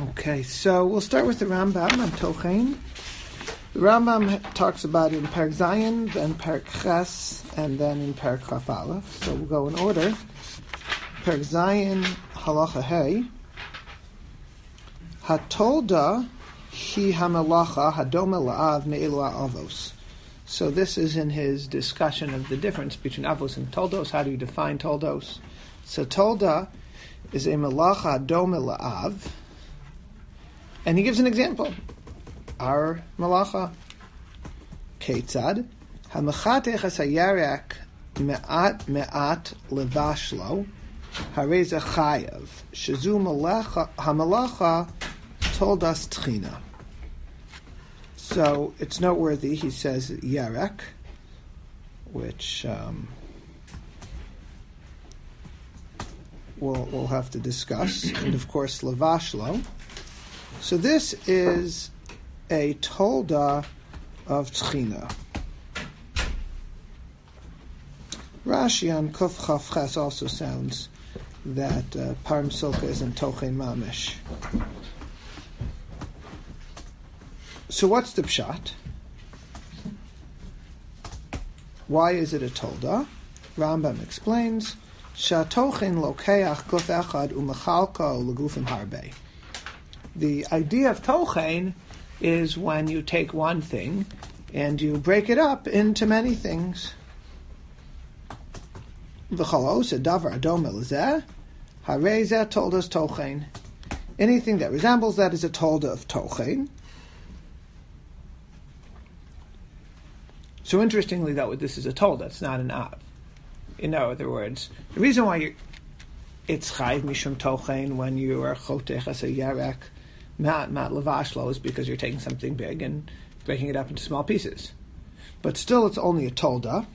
Okay, so we'll start with the Rambam on Tochein. The Rambam talks about it in Perek Zayin, then Perek Ches, and then in Perek Chaf Aleph. So we'll go in order. Perek Zayin, Halacha Hey. Hatolda hi hamelacha hadome la'av me'elu avos. So this is in his discussion of the difference between avos and toldos. How do you define toldos? So tolda is a melacha hadome la'av. And he gives an example. Our malacha. Ketzad. Hamachatech hasayarak me'at levashlo. Hareza chayav. Shazu hamalacha told us tchina. So it's noteworthy, he says yarek, which we'll have to discuss. And of course levashlo. So this is a tolda of tchina. Rashi on Kuf Chaf Ches also sounds that Parim Silka is in Tochein Mamish. So what's the pshat? Why is it a tolda? Rambam explains, Shatochein lokeach guf echad umechalka legufim harbe. The idea of tochein is when you take one thing and you break it up into many things. V'chalos davar adom elazeh, harezeh told us tochein. Anything that resembles that is a tolda of tochein. So interestingly, though, this is a tolda, it's not an av. In other words, the reason why it's chayv mishum tochein when you are chotech as a yarek mat levashlo is because you're taking something big and breaking it up into small pieces. But still, it's only a tolda.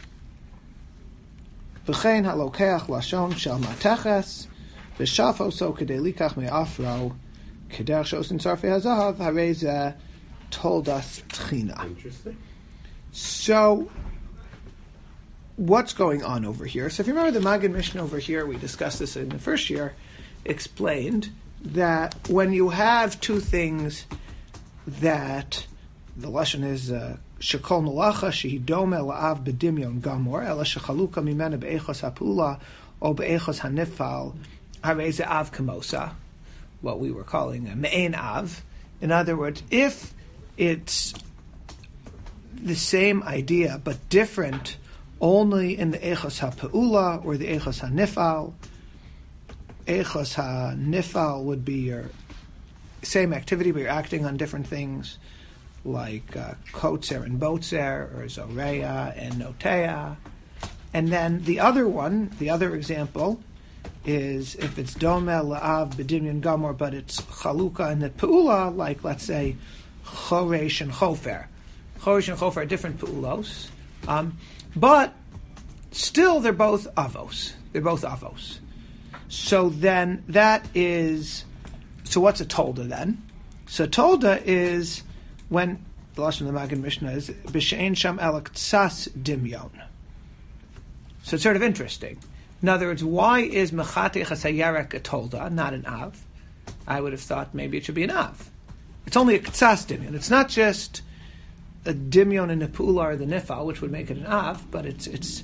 V'chein halokeach lashon shel mateches v'shafo so kedei likach me'afro keder shosin sarfei hazahav harezeh toldas tchina. Interesting. So, what's going on over here? So if you remember the Magen Mishnah over here, we discussed this in the first year, explained that when you have two things that the lashon is shekol malacha shehidome la'av bedimyon gamor ela shechaluka mimena be'echos ha'pula or be'echos hanifal hareze av kamosa, what we were calling a me'en av. In other words, if it's the same idea but different only in the echos ha'pula or the echos hanifal. Echos ha-nifal would be your same activity, but you're acting on different things, like kotzer and botzer, or zoreya and noteya. And then the other one, the other example, is if it's domel la'av b'dimyon gamor, but it's chaluka and the pe'ula, like let's say choresh and chofer. Choresh and chofer are different pe'ulos, but still they're both avos. They're both avos. So then that is, so what's a tolda then? So tolda is when, the lashon of the Magen Mishnah is, b'she'en sham elak tzas dimyon. So it's sort of interesting. In other words, why is mechatech hasayarek a tolda, not an av? I would have thought maybe it should be an av. It's only a tzas dimyon. It's not just a dimyon in the pula or the nifal, which would make it an av, but it's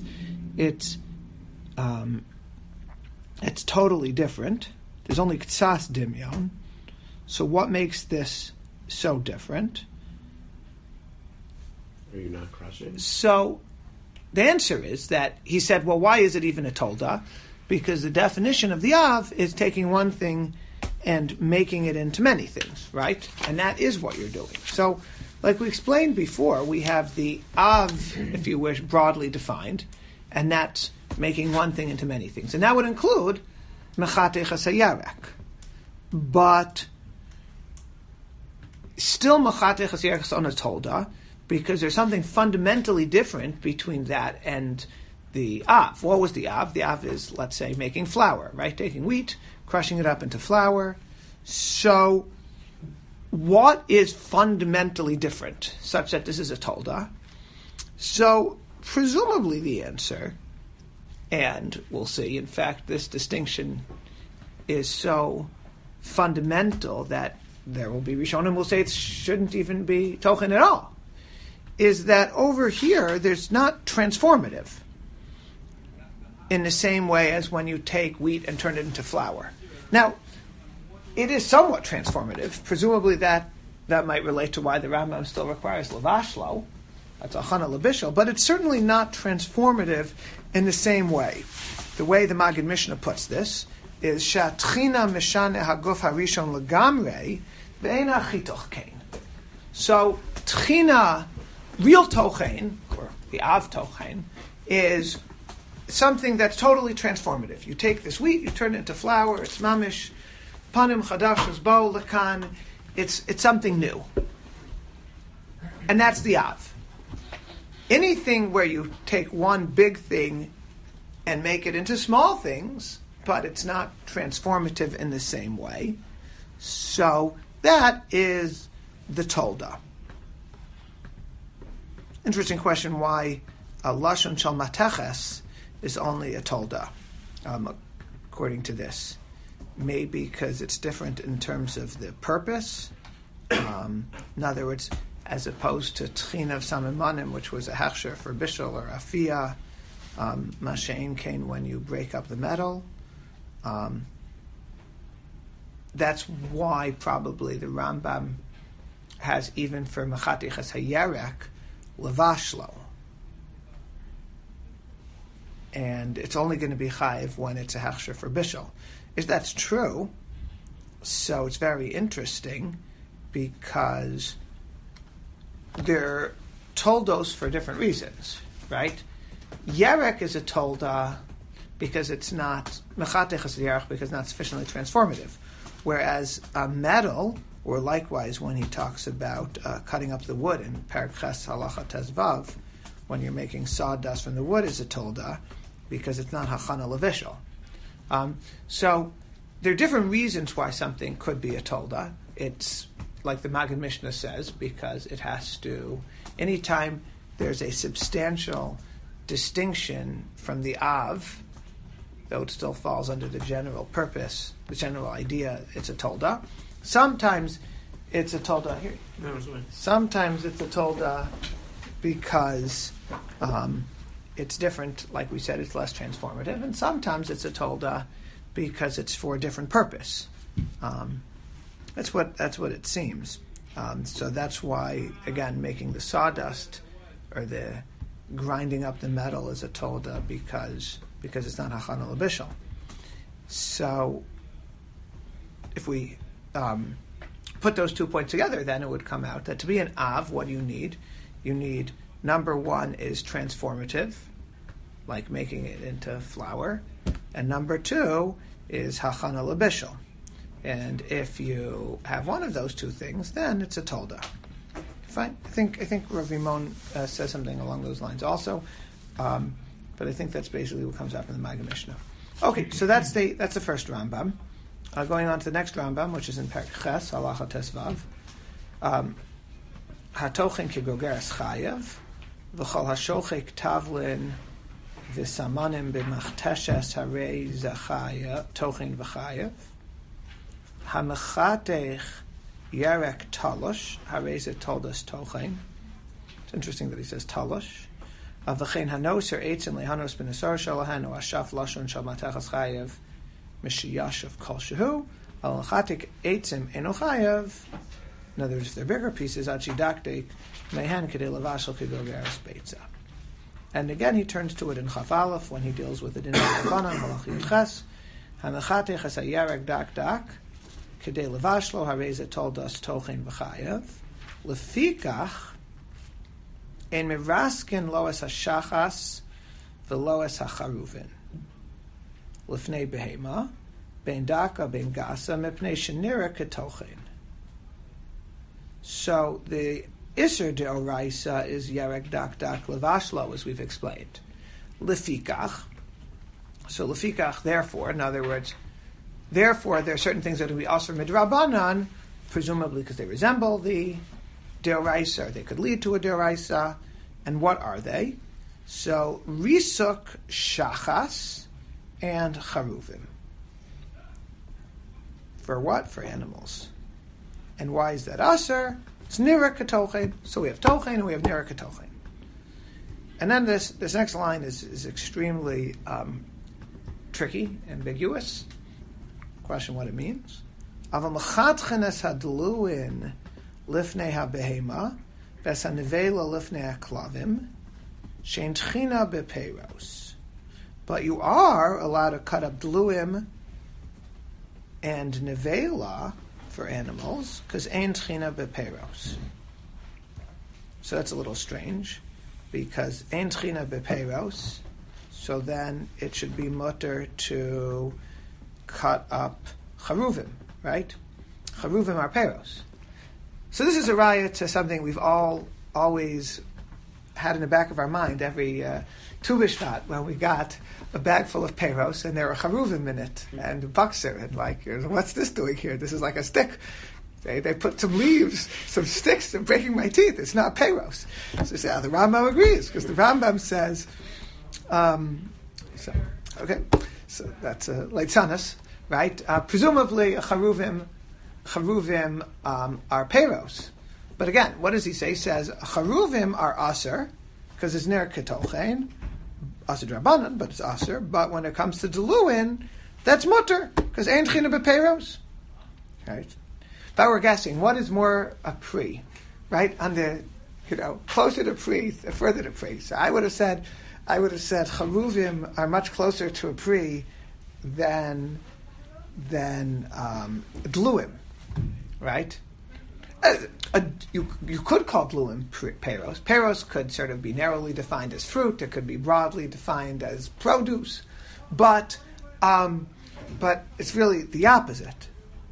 totally different. There's only ktsas dimyon. So what makes this so different? Are you not crushing? So the answer is that he said, well, why is it even a tolda? Because the definition of the av is taking one thing and making it into many things, right? And that is what you're doing. So, like we explained before, we have the av, if you wish, broadly defined, and that's making one thing into many things. And that would include mechatech hasayarek. But still mechatech hasayarek is on a tolda, because there's something fundamentally different between that and the av. What was the av? The av is, let's say, making flour, right? Taking wheat, crushing it up into flour. So what is fundamentally different such that this is a tolda? So presumably the answer, and we'll see, in fact, this distinction is so fundamental that there will be Rishonim will say it shouldn't even be Tochen at all, is that over here there's not transformative in the same way as when you take wheat and turn it into flour. Now, it is somewhat transformative. Presumably that might relate to why the Rambam still requires lavashlo. That's a chana labishal, but it's certainly not transformative in the same way. The way the Maggid Mishnah puts this is shatchina mishane haguf harishon legamrei ve'ena chitoch kain. So tchina, real tochen, or the av tochen, is something that's totally transformative. You take this wheat, you turn it into flour. It's mamish panim chadashos bo lekan. It's something new, and that's the av. Anything where you take one big thing and make it into small things, but it's not transformative in the same way. So that is the tolda. Interesting question why a lashon shel mateches is only a tolda, according to this. Maybe because it's different in terms of the purpose. In other words, as opposed to tchina of samimanim, which was a hechsher for bishul or afia, mashein kain when you break up the metal. That's why probably the Rambam has even for mechatichas hayerek levashlo, and it's only going to be chayiv when it's a hechsher for bishul. If that's true, so it's very interesting because they're toldos for different reasons, right? Yerek is a tolda because it's not mechatechas yerek because it's not sufficiently transformative, whereas a metal, or likewise when he talks about cutting up the wood in Perek Ches Halacha Tezvav, when you're making sawdust from the wood, is a tolda because it's not hachana levishal. So there are different reasons why something could be a tolda. It's like the Maggid Mishnah says, because it has to, anytime there's a substantial distinction from the av, though it still falls under the general purpose, the general idea, it's a tolda. Sometimes it's a tolda here. Sometimes it's a tolda because it's different, like we said, it's less transformative, and sometimes it's a tolda because it's for a different purpose. That's what it seems. So that's why, again, making the sawdust or the grinding up the metal is a tolda because it's not hachana l'bishul. So if we put those 2 points together, then it would come out that to be an av, what do you need? You need, number one is transformative, like making it into flour, and number two is hachana l'bishul. And if you have one of those two things, then it's a tolda. Fine. I think Rav Rimon says something along those lines also, but I think that's basically what comes out from the Maggid Mishnah. Okay, so that's the first Rambam. Going on to the next Rambam, which is in Perek Ches Halacha Tesvav. Hatochen kegogeres chayev, v'chol hashochek tavlin v'samanim b'machteshes harei zachaya tochen v'chayev. Hamechatech yerek talosh harei toldas tochen. It's interesting that he says talosh. V'chein hanoser eitzim lehanos b'nesar shalahan o ashaf lashon shal matachas chayev mishiyashav kol shehu al chatik eitzim eno chayev. In other words, if they're bigger pieces, achidaktik mehen kedei lavashal kegogeres beitza. And again, he turns to it in Chaf Aleph when he deals with it in Rabbanan Malachi Ches. Hamechatech as hayarek dak dak kedei lavashlo harei toldas tochen v'chayev lefikach ein miraskin loes hashachas v'loes hacharuvin lefnei behema ben daka ben gasa mepnei shenira ketochen. So the Isser de Oraisa is Yerek Dak Dak Levashlo, as we've explained. Lefikach. So Lefikach, therefore, in other words, therefore there are certain things that will be also midrabanan, presumably because they resemble the de Oraisa, or they could lead to a de Oraisa. And what are they? So Risuk Shachas and Charuvim. For what? For animals. And why is that aser? It's nira ketochen. So we have tochen and we have nira ketochen. And then this next line is extremely tricky, ambiguous. Question what it means. Aval mechatchenes hadluin lifnei habehema ves hanivela lifnei haklavim shein tchina bepeiros. But you are allowed to cut up dluim and nevela for animals because ein tchina bepeiros. So that's a little strange because ein tchina bepeiros. So then it should be mutter to cut up charuvim, right? Charuvim are peros. So this is a raya to something we've all always had in the back of our mind every Tu B'Shvat when we got a bag full of peros and there are charuvim in it and bakser and like, what's this doing here? This is like a stick. They put some leaves, some sticks, they're breaking my teeth. It's not peros. So they say, the Rambam agrees because the Rambam says, so that's a leitzanas, right? Presumably, charuvim are peros. But again, what does he say? He says, charuvim are aser, because it's ner ketochen, aser drabanan, but it's aser. But when it comes to deluin, that's mutter, because ein tchina beperos. Right? If I were guessing, what is more a pri? Right? On the, closer to pri, further to pri. So I would have said charuvim are much closer to a pri than dluim, right? You could call dluim peros. Peros could sort of be narrowly defined as fruit. It could be broadly defined as produce, but it's really the opposite.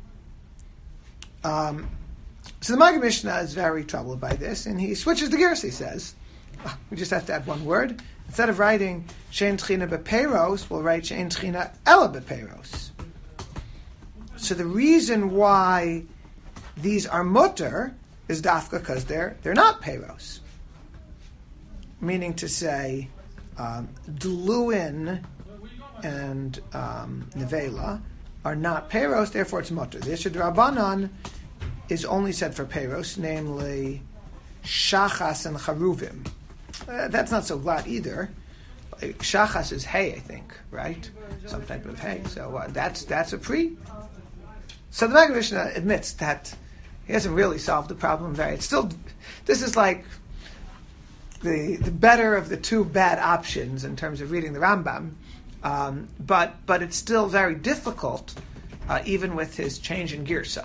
So the Maggid Mishnah is very troubled by this, and he switches the gears. He says, we just have to add one word. Instead of writing shein tchina beperos, we'll write shein tchina ela beperos. So the reason why these are mutter is dafka because they're not peros. Meaning to say, dluin and nevela are not peros, therefore it's mutter. The Yeshua D'Rabbanan is only said for peros, namely shachas and charuvim. That's not so glad either. Shachas is hay, I think, right? Some type of hay. So that's a pri. So the Maggid Mishnah admits that he hasn't really solved the problem very. It's still, this is like the better of the two bad options in terms of reading the Rambam, but it's still very difficult, even with his change in girsa.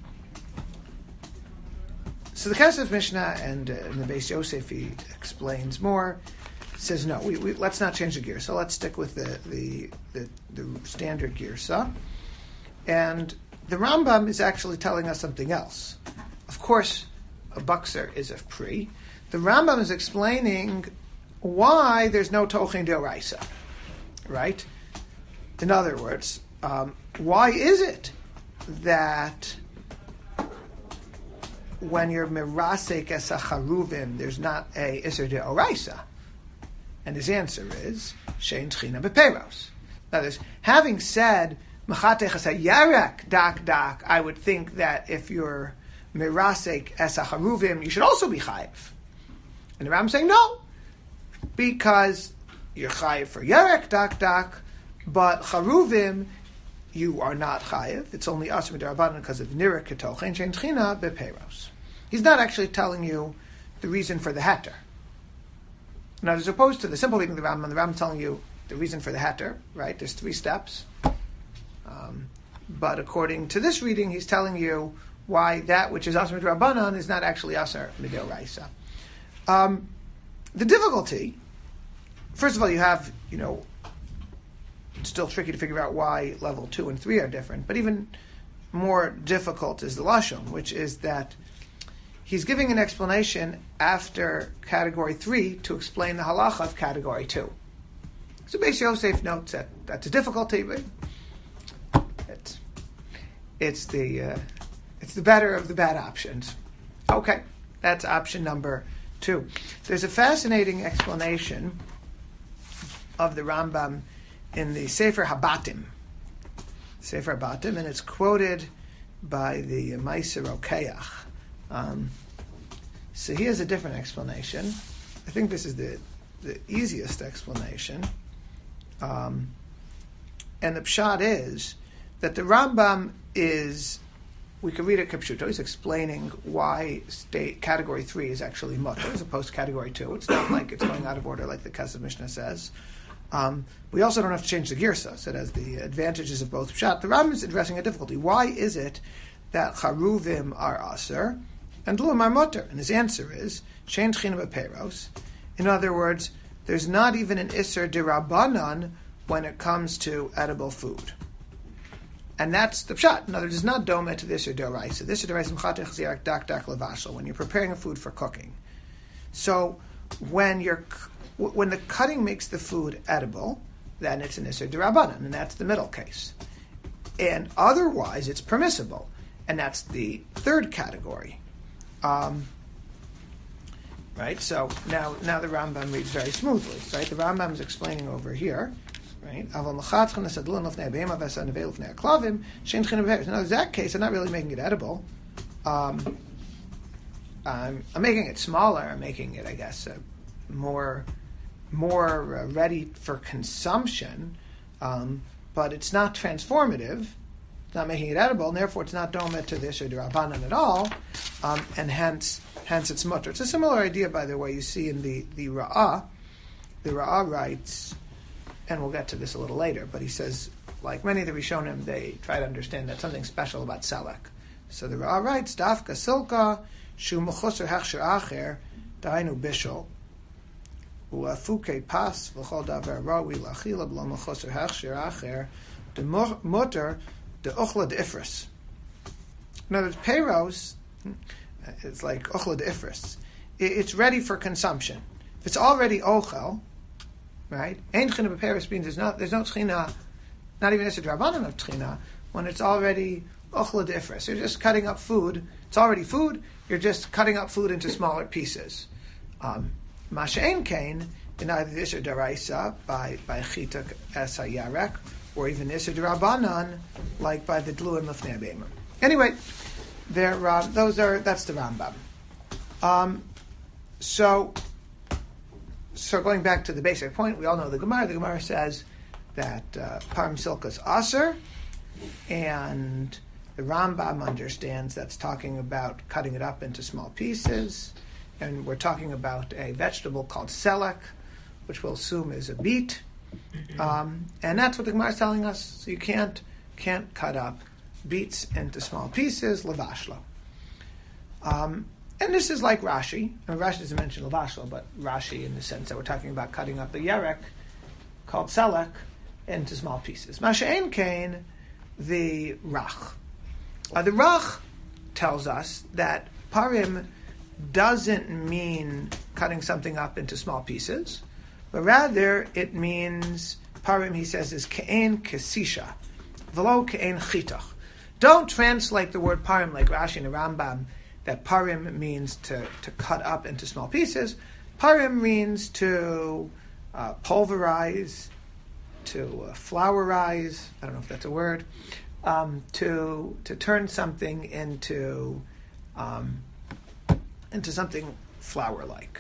So the Kesef Mishnah and in the Beis Yosef he explains more. Says no, we let's not change the girsa. Let's stick with the standard girsa. And the Rambam is actually telling us something else. Of course, a bakser is a pri. The Rambam is explaining why there's no tochen deoraisa, right? In other words, why is it that when you're mirasek es charuvim, there's not a iser deoraisa? And his answer is shein tchina beperos. Now, having said yarek dak, I would think that if you're mirasek es charuvim, you should also be chayiv. And the Rambam saying no, because you're chayiv for yarek dak, but charuvim you are not chayiv. It's only aser midarabanan because of nira ketochen shein tchina beperos. He's not actually telling you the reason for the heter. Now, as opposed to the simple reading of the Rambam telling you the reason for the heter, right? There's 3 steps. But according to this reading, he's telling you why that which is Asar Midrabanan is not actually Asar Midoraisa. The difficulty, first of all, you have, it's still tricky to figure out why level 2 and 3 are different, but even more difficult is the Lashon, which is that he's giving an explanation after category 3 to explain the halacha of category 2. So Beis Yosef notes that that's a difficulty, but it's the better of the bad options. Okay, that's option number 2. There's a fascinating explanation of the Rambam in the Sefer Habatim. Sefer Batim, and it's quoted by the Meiser Rokeach. So here's a different explanation. I think this is the easiest explanation. And the pshat is that the Rambam is, we can read it Kipshuto, he's explaining why category 3 is actually mutter as opposed to category 2. It's not like it's going out of order like the Kesef Mishnah says. We also don't have to change the girsa, so it has the advantages of both pshat. The Rambam is addressing a difficulty. Why is it that charuvim are aser and dluim are mutter? And his answer is shein tchina b'peiros. In other words, there's not even an iser dirabanan when it comes to edible food. And that's the pshat. In other words, it's not doma to this or doraisa. This or doraisa mchatech zirak dak dak levashel, when you're preparing a food for cooking. So when the cutting makes the food edible, then it's an iser dirabanan, and that's the middle case. And otherwise, it's permissible, and that's the third category. Right? So now the Rambam reads very smoothly. Right? The Rambam is explaining over here. Right? In that case, I'm not really making it edible. I'm making it smaller. I'm making it, I guess, more ready for consumption. But it's not transformative. It's not making it edible, and therefore it's not doma to this or derabanan at all. And hence it's mutter. It's a similar idea, by the way, you see in the Ra'ah. The Ra'ah writes, and we'll get to this a little later, but he says, like many of the Rishonim, they try to understand that something special about selek. So the Ra'ah writes, Dafka silka, shu mechusar hechsher acher, dainu bishol, u'afuke pas, v'chol davar rawi l'achila b'lo mechusar hechsher acher, de mutter, de uchla de ifris. In other words, peiros, it's like ochla de ifris. It's ready for consumption. If it's already ochel, right? Ein tchina b'peiros means there's no tchina, not even a drabanan of tchina, when it's already ochla de ifris. You're just cutting up food. It's already food. You're just cutting up food into smaller pieces. Masha'en kain, in either the Isser Daraisa by Chitak Es HaYarek, or even Isser Darabanan, like by the Dluim Lefnei Beimah. Anyway, that's the Rambam. So going back to the basic point, we all know the Gemara. The Gemara says that Parim Silka is Aser, and the Rambam understands that's talking about cutting it up into small pieces, and we're talking about a vegetable called selek, which we'll assume is a beet, and that's what the Gemara is telling us. So you can't cut up beets into small pieces, lavashlo. And this is like Rashi. I mean, Rashi doesn't mention lavashlo, but Rashi in the sense that we're talking about cutting up the yarek, called selek, into small pieces. Masha'en kain, the rach. The rach tells us that parim doesn't mean cutting something up into small pieces, but rather it means, parim, he says, is ke'en kesisha, v'lo ke'en chitach. Don't translate the word parim like Rashi and the Rambam, that parim means to cut up into small pieces. Parim means to pulverize, to flourize, I don't know if that's a word, to turn something into something flour-like.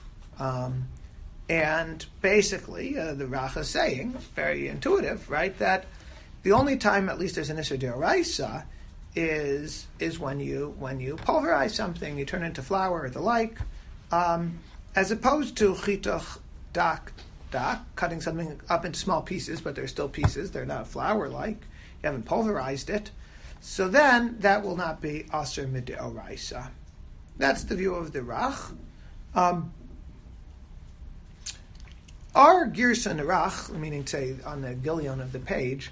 And basically, the Rach is saying, very intuitive, right, that the only time, at least there's an Isser D'Oraisa, is when you pulverize something, you turn it into flour or the like, as opposed to chitach dak, cutting something up into small pieces, but they're still pieces, they're not flour-like, you haven't pulverized it, so then that will not be aser mid'oraisa. That's the view of the Rach. Our Girsa and the Rach, meaning say on the Gilyon of the page,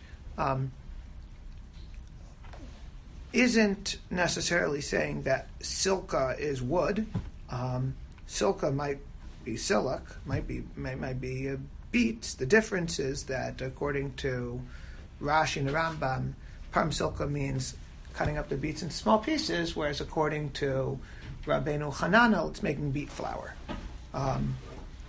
isn't necessarily saying that silka is wood. Silka might be silk, might be beets. The difference is that according to Rashi and the Rambam, parim silka means cutting up the beets into small pieces, whereas according to Rabbeinu Hananel, it's making beet flour.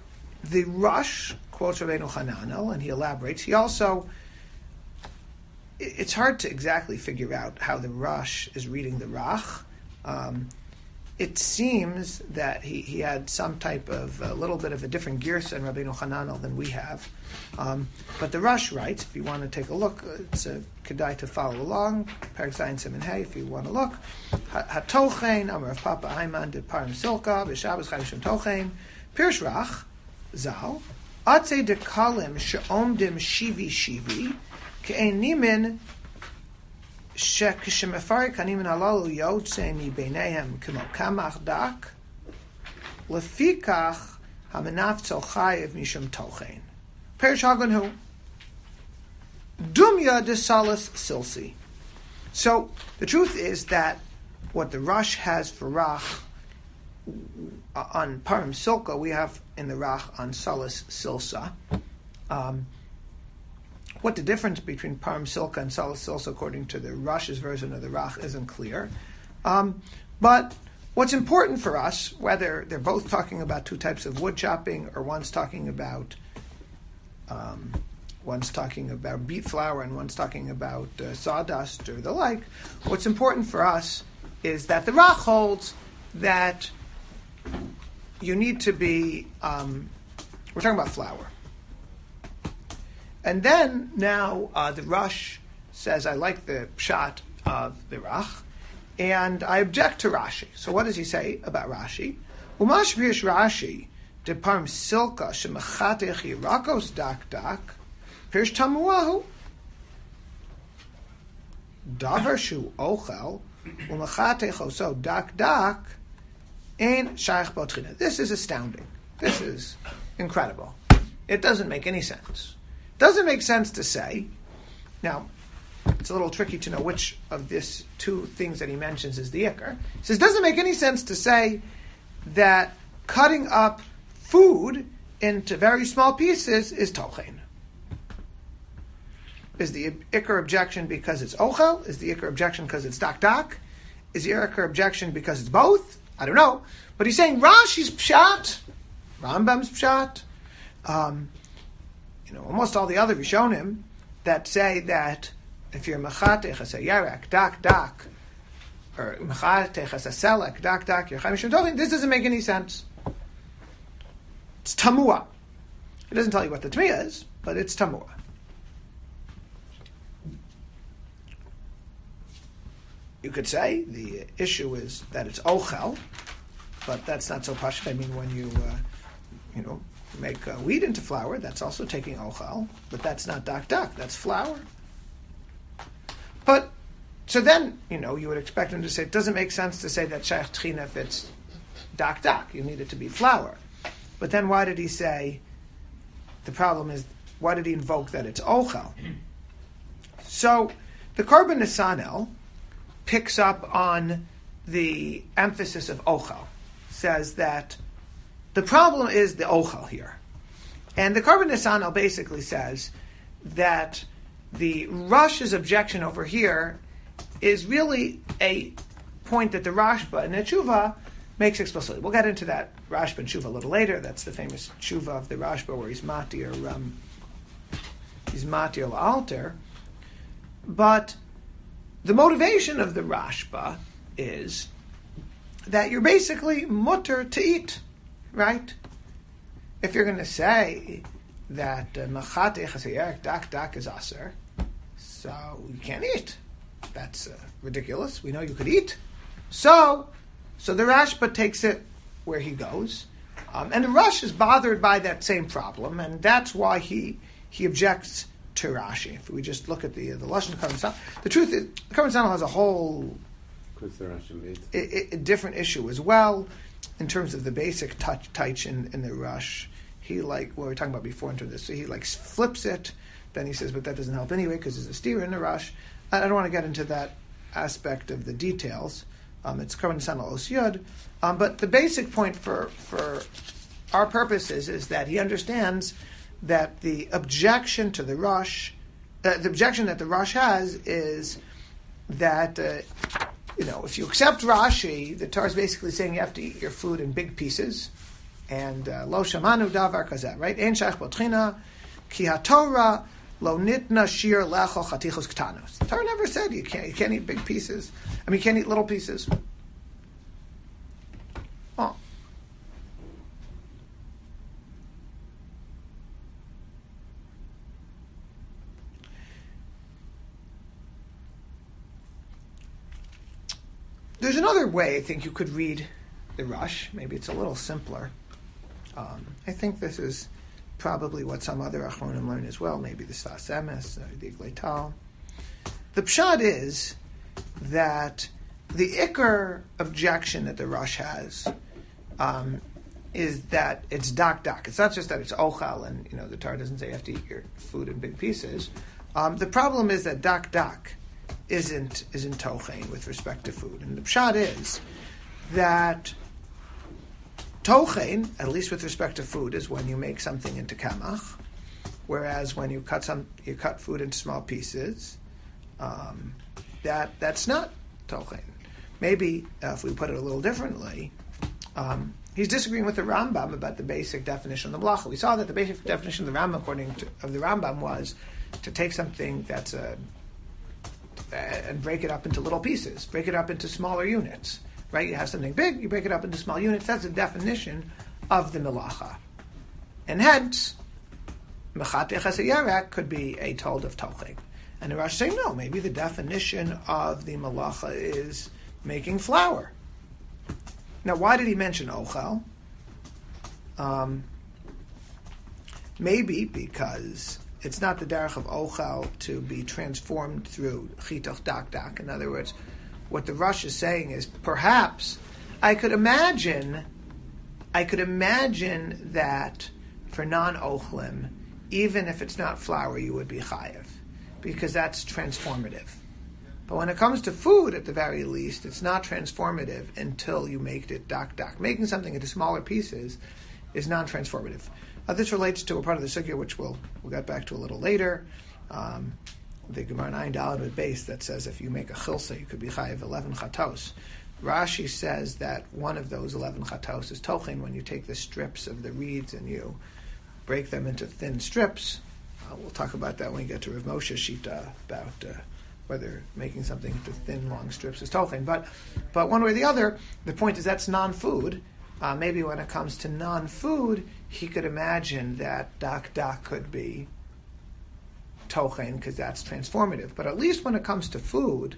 The Rush quotes Rabbeinu Hananel, and he elaborates. He also it's hard to exactly figure out how the Rosh is reading the Rach. It seems that he had some type of a little bit of a different girsa in Rabbeinu Hananel than we have. But the Rosh writes, if you want to take a look, it's a kedai to follow along. Perek Zayin Siman Hey, if you want to look. Hatochein, Amar of Papa Ayman, de Parim Silka, B'Shabbos Chayishim Tochein, Pirsh Rach, Zal, Atze de Kalim She'omdim Shivi Shivi, Ke'en Nimin שכשמפרק הנימן הללו יוצא מביניהם כמו קמח דק, לפיכך המנפצל חייב משום תוכן. פירוש הגון הוא דומיה דסלס silsi. So the truth is that what the Rosh has for Rach on Parim Silka, we have in the Rach on Salas Silsa. What the difference between Parim Silka and Salas Silsa, according to the Rosh's version of the Rach, isn't clear. But what's important for us, whether they're both talking about two types of wood chopping, or one's talking about beet flour and one's talking about sawdust or the like, what's important for us is that the Rach holds that you need to be, we're talking about flour. And then now the Rosh says, I like the pshat of the Rach, and I object to Rashi. So what does he say about Rashi? Umash Pirush Rashi, de Parim Silka shemachatech yirakos dak dak, Pirush tamuahu, davar shu ochel, umachatech oso dak dak, ein shaykh botchina. This is astounding. This is incredible. It doesn't make any sense. Doesn't make sense to say. Now, it's a little tricky to know which of these two things that he mentions is the ikar. He says, doesn't make any sense to say that cutting up food into very small pieces is tochen. Is the ikar objection because it's ochel? Is the ikar objection because it's dak dak? Is the ikar objection because it's both? I don't know. But he's saying Rashi's pshat, Rambam's pshat, almost all the other Rishonim that say that if you're mechatech as a yarek, dak dak, or mechatech as a selek, dak dak, you're chayim shem, this doesn't make any sense. It's tamua. It doesn't tell you what the tamia is, but it's tamua. You could say the issue is that it's ochel, but that's not so pashut. I mean, when you make wheat into flour, that's also taking ochel, but that's not dak dak, that's flour. But, so then, you would expect him to say, it doesn't make sense to say that shaykh tchina if it's dak dak, you need it to be flour. But then why did he say, the problem is, why did he invoke that it's ochel? So, the Korban Nesanel picks up on the emphasis of ochel, says that the problem is the ochel here. And the Korban Nesanel basically says that the Rosh's objection over here is really a point that the Rashba and the Tshuva makes explicitly. We'll get into that Rashba and Tshuva a little later. That's the famous Tshuva of the Rashba where he's matir la'alter. But the motivation of the Rashba is that you're basically mutter to eat. Right? If you're going to say that machatech hasayerek dak dak is aser, so you can't eat. That's ridiculous. We know you could eat. So the Rashba takes it where he goes. And the Rosh is bothered by that same problem, and that's why he objects to Rashi. If we just look at the Lashon Korban, the truth is, the Korban has a whole a different issue as well. In terms of the basic touch in the Rosh, he what we were talking about before into this, so he flips it, then he says, but that doesn't help anyway because there's a steer in the Rosh. I don't want to get into that aspect of the details. It's Korban Nesanel Os Yud. But the basic point for our purposes is that he understands that the objection to the Rosh, the objection that the Rosh has is that if you accept Rashi, the Torah is basically saying you have to eat your food in big pieces, and lo shamanu davar kazeh, right? Ein shaykh botchina ki haTorah Lo nitna shir lecho chatichos ktanos. The Torah never said you can't eat big pieces. You can't eat little pieces. Oh. There's another way I think you could read the Rush. Maybe it's a little simpler. I think this is probably what some other Achronim learn as well, maybe the Sfas Emes, or the Iglei Tal. The pshat is that the Iker objection that the Rush has is that it's dak. It's not just that it's ochal, and the Torah doesn't say you have to eat your food in big pieces. The problem is that dak isn't tochein with respect to food, and the pshat is that tochein, at least with respect to food, is when you make something into kamach, whereas when you cut food into small pieces, that's not tochein. Maybe if we put it a little differently, he's disagreeing with the Rambam about the basic definition of the malacha. We saw that the basic definition of the Rambam was to take something that's and break it up into little pieces, break it up into smaller units. Right? You have something big, you break it up into small units. That's the definition of the melacha. And hence, mechatech hasayarak could be a told of tocheg. And the Rosh saying, no, maybe the definition of the melacha is making flour. Now, why did he mention ochel? Maybe because it's not the derech of ochel to be transformed through chitoch dak. In other words, what the Rosh is saying is, perhaps I could imagine that for non-ochlim, even if it's not flour, you would be chayev, because that's transformative. But when it comes to food, at the very least, it's not transformative until you make it dak. Making something into smaller pieces is non-transformative. This relates to a part of the sugya which we'll get back to a little later. The Gemara 9 Daled with base that says if you make a chilsa, you could be chayiv 11 chatos. Rashi says that one of those 11 chatos is tochen, when you take the strips of the reeds and you break them into thin strips. We'll talk about that when we get to Rav Moshe's shita about whether making something into thin, long strips is tochen. But one way or the other, the point is that's non-food. Maybe when it comes to non-food, he could imagine that dak could be tochen, because that's transformative. But at least when it comes to food,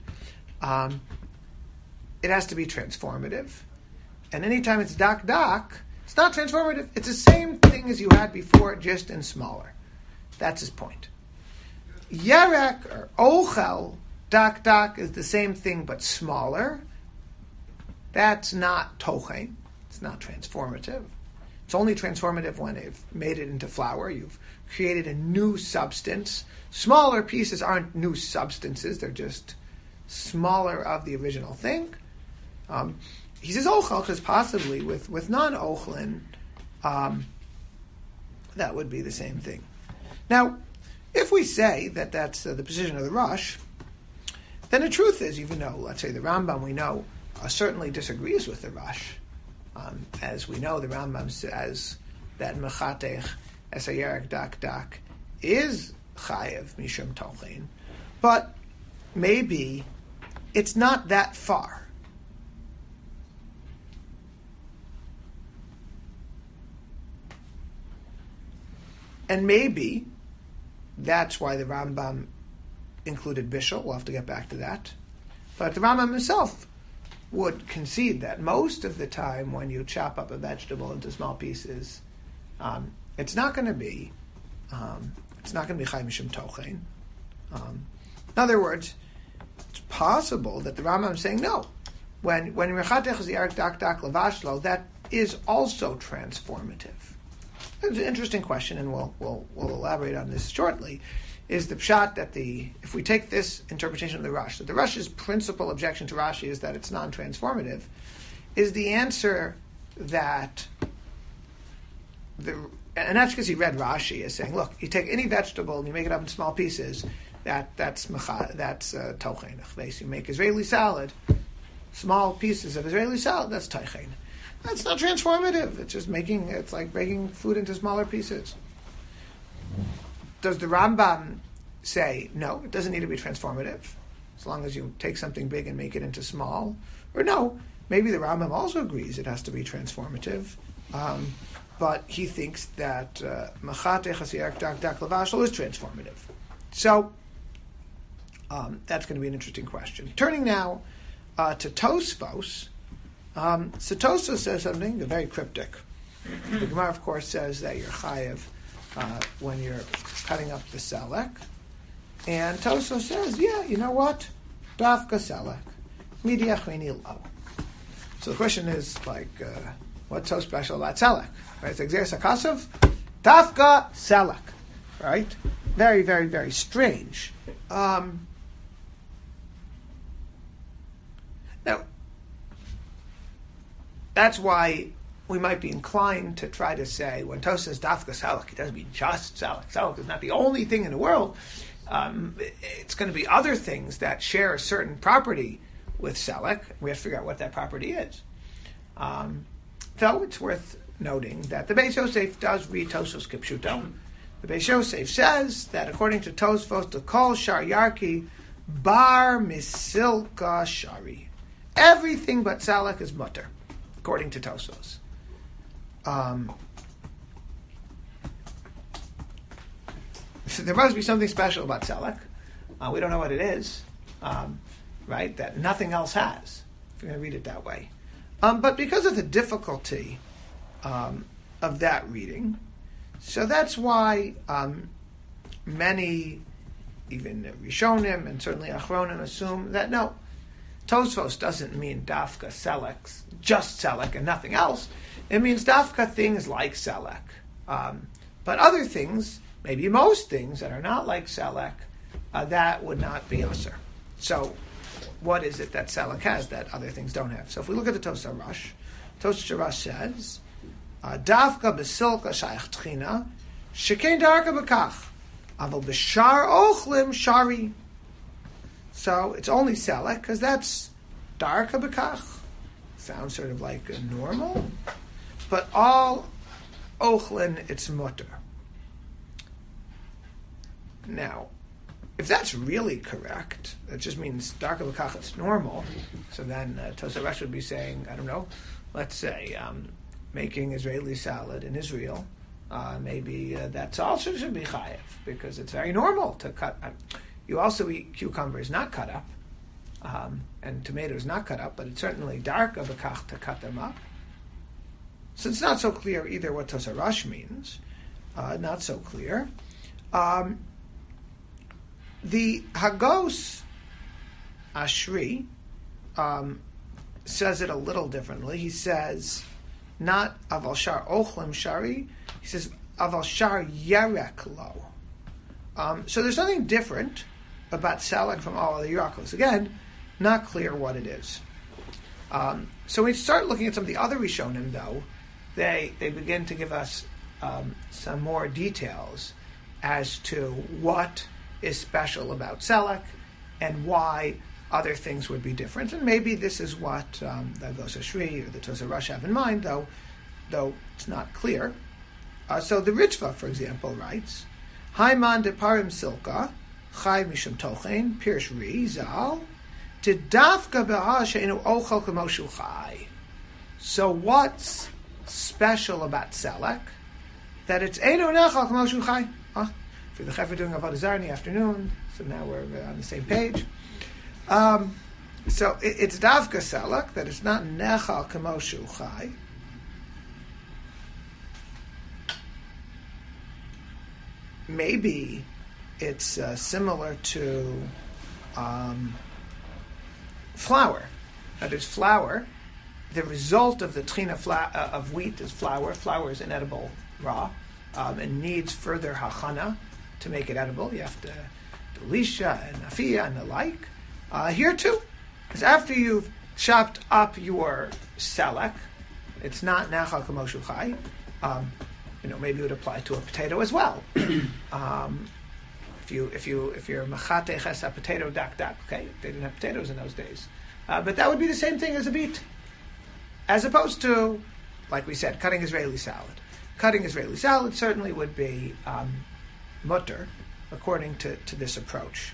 it has to be transformative. And anytime it's dak, it's not transformative. It's the same thing as you had before, just in smaller. That's his point. Yerek or ochel, dak is the same thing but smaller. That's not tochen. It's not transformative. It's only transformative when they've made it into flour. You've created a new substance. Smaller pieces aren't new substances. They're just smaller of the original thing. He says ochel because possibly with non-ochlin, that would be the same thing. Now, if we say that that's the position of the Rosh, then the truth is, even though, let's say, the Rambam, we know, certainly disagrees with the Rosh, as we know, the Rambam says that mechatech esayerek dak is chayev mishum tochen, but maybe it's not that far. And maybe that's why the Rambam included Bishul. We'll have to get back to that. But the Rambam himself would concede that most of the time when you chop up a vegetable into small pieces, it's not going to be chai mishum tochen. In other words, it's possible that the Rambam is saying no. When rechatech is the erik dak lavashlo, that is also transformative. It's an interesting question, and we'll elaborate on this shortly. Is the pshat that if we take this interpretation of the Rosh, that the Rosh's principal objection to Rashi is that it's non-transformative, is the answer that and that's because he read Rashi as saying, look, you take any vegetable and you make it up in small pieces, that's tochen. You make Israeli salad, small pieces of Israeli salad, that's tochen. That's not transformative. It's like breaking food into smaller pieces. Does the Rambam say, no, it doesn't need to be transformative, as long as you take something big and make it into small. Or no, maybe the Rambam also agrees it has to be transformative, but he thinks that Machate Chasiyark Dak Dak Lavashal is transformative. So that's going to be an interesting question. Turning now to Tosfos. So Tosfos says something very cryptic. The Gemara, of course, says that you're chayev when you're cutting up the selek. And Tosfos says, yeah, you know what? Dafka selek. Midiachrini lo. So the question is, what's so special about selek? Right? It's Exer Sakasov. Dafka selek. Right? Very, very, very strange. Now, that's why we might be inclined to try to say, when Tos says Dafka Selek, it doesn't mean just Selek. Selek is not the only thing in the world. It's going to be other things that share a certain property with Selek. We have to figure out what that property is. Though it's worth noting that the Beis Yosef does read Tosos Kipshuto. The Beis Yosef says that according to Tosfos, the Kol Shar Yarki Bar Misilka Shari. Everything but Selek is mutter, according to Tosfos. So there must be something special about Selek. We don't know what it is, right? That nothing else has, if you're going to read it that way. But because of the difficulty of that reading, so that's why many, even Rishonim and certainly Achronim, assume that no, Tosfos doesn't mean Dafka Selek, just Selek and nothing else. It means Dafka things like Selek. But other things, maybe most things that are not like Selek, that would not be Aser. So what is it that Selek has that other things don't have? So if we look at the Tos Harash, Tos Harash says, Dafka Besilka Shaykh Tchina, Shekein Darka Bekach, Aval Beshar Ochlim Shari. So it's only Selek, because that's Darka Bekach. Sounds sort of like a normal. But all Ochlin, it's mutter. Now, if that's really correct, that just means Darka Bekach, it's normal. So then Tos Harash would be saying, I don't know, let's say making Israeli salad in Israel, maybe that's also should be chayev, because it's very normal to cut. You also eat cucumbers not cut up, and tomatoes not cut up, but it's certainly Darka Bekach to cut them up. So it's not so clear either what Tos Harash means. Not so clear. The Hagos Ashri says it a little differently. He says, not Aval Shar Ochlim Shari, he says Aval Shar Yerek Lo. So there's something different about Selek from all other Yerakos. Again, not clear what it is. So we start looking at some of the other Rishonim, though. They begin to give us some more details as to what is special about Selek and why other things would be different. And maybe this is what the Hagos Ashri or the Tos Harash have in mind, though it's not clear. So the Ritva, for example, writes, Haiman de Parim Silka, Chai Mishum Tochen, Pirsh Ri, Zal, Tidafka Be'ah She'enu Ochel K'moshu Chai. So what's special about Selek? That it's Eino Nechal K'moshu Chai. For the Chefra doing Avodah Zarah in the afternoon, so now we're on the same page. So it's Davka Selek, that it's not Nechal K'moshu Chai. Maybe it's similar to flour. That is flour. The result of the tchina of wheat is flour. Flour is inedible raw and needs further hachana to make it edible. You have to do lisha and afia and the like. Here too, because after you've chopped up your selek, it's not nachal k'moshu chai. Maybe it would apply to a potato as well. If you're machate ches a potato dak, okay, they didn't have potatoes in those days, but that would be the same thing as a beet, as opposed to, like we said, cutting Israeli salad. Cutting Israeli salad certainly would be mutter, according to this approach.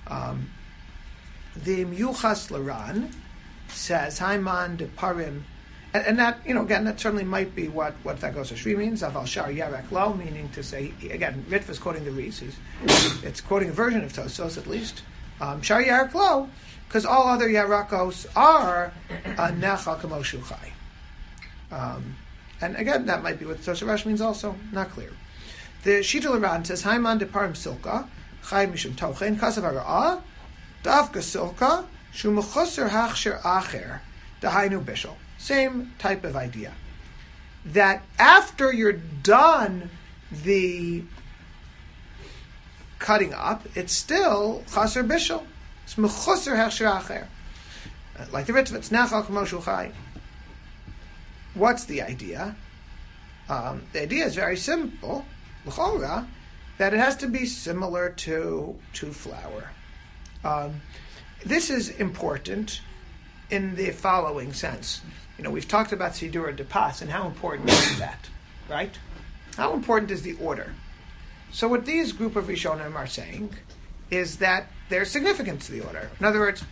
The Myuchas Laran says, Haiman de Parim, and that, again, that certainly might be what Thagos Ashri means, Aval Shar Yarek Lo, meaning to say, again, Ritva is quoting the Rees, it's quoting a version of Tosos at least, Shar Yarek Lo, because all other Yarakos are Necha Kamo Shuchai. And again, that might be what Tosarash means also, not clear. The Shita Laran says, Haiman de Parim Silka, Chai Mishum Tochen, Kasav Hara'ah, Davka Silka, Shumachosser Hachsher Acher, Dahainu Bishel. Same type of idea. That after you're done the cutting up, it's still Chaser Bishel. It's Mechosser Hachsher Acher. Like the Ritva, it's Nachal K'moshu Chai. What's the idea? The idea is very simple, l'chora, that it has to be similar to flour. This is important in the following sense. We've talked about Sidura de Pas and how important is that, right? How important is the order? So what these group of Rishonim are saying is that there's significance to the order. In other words,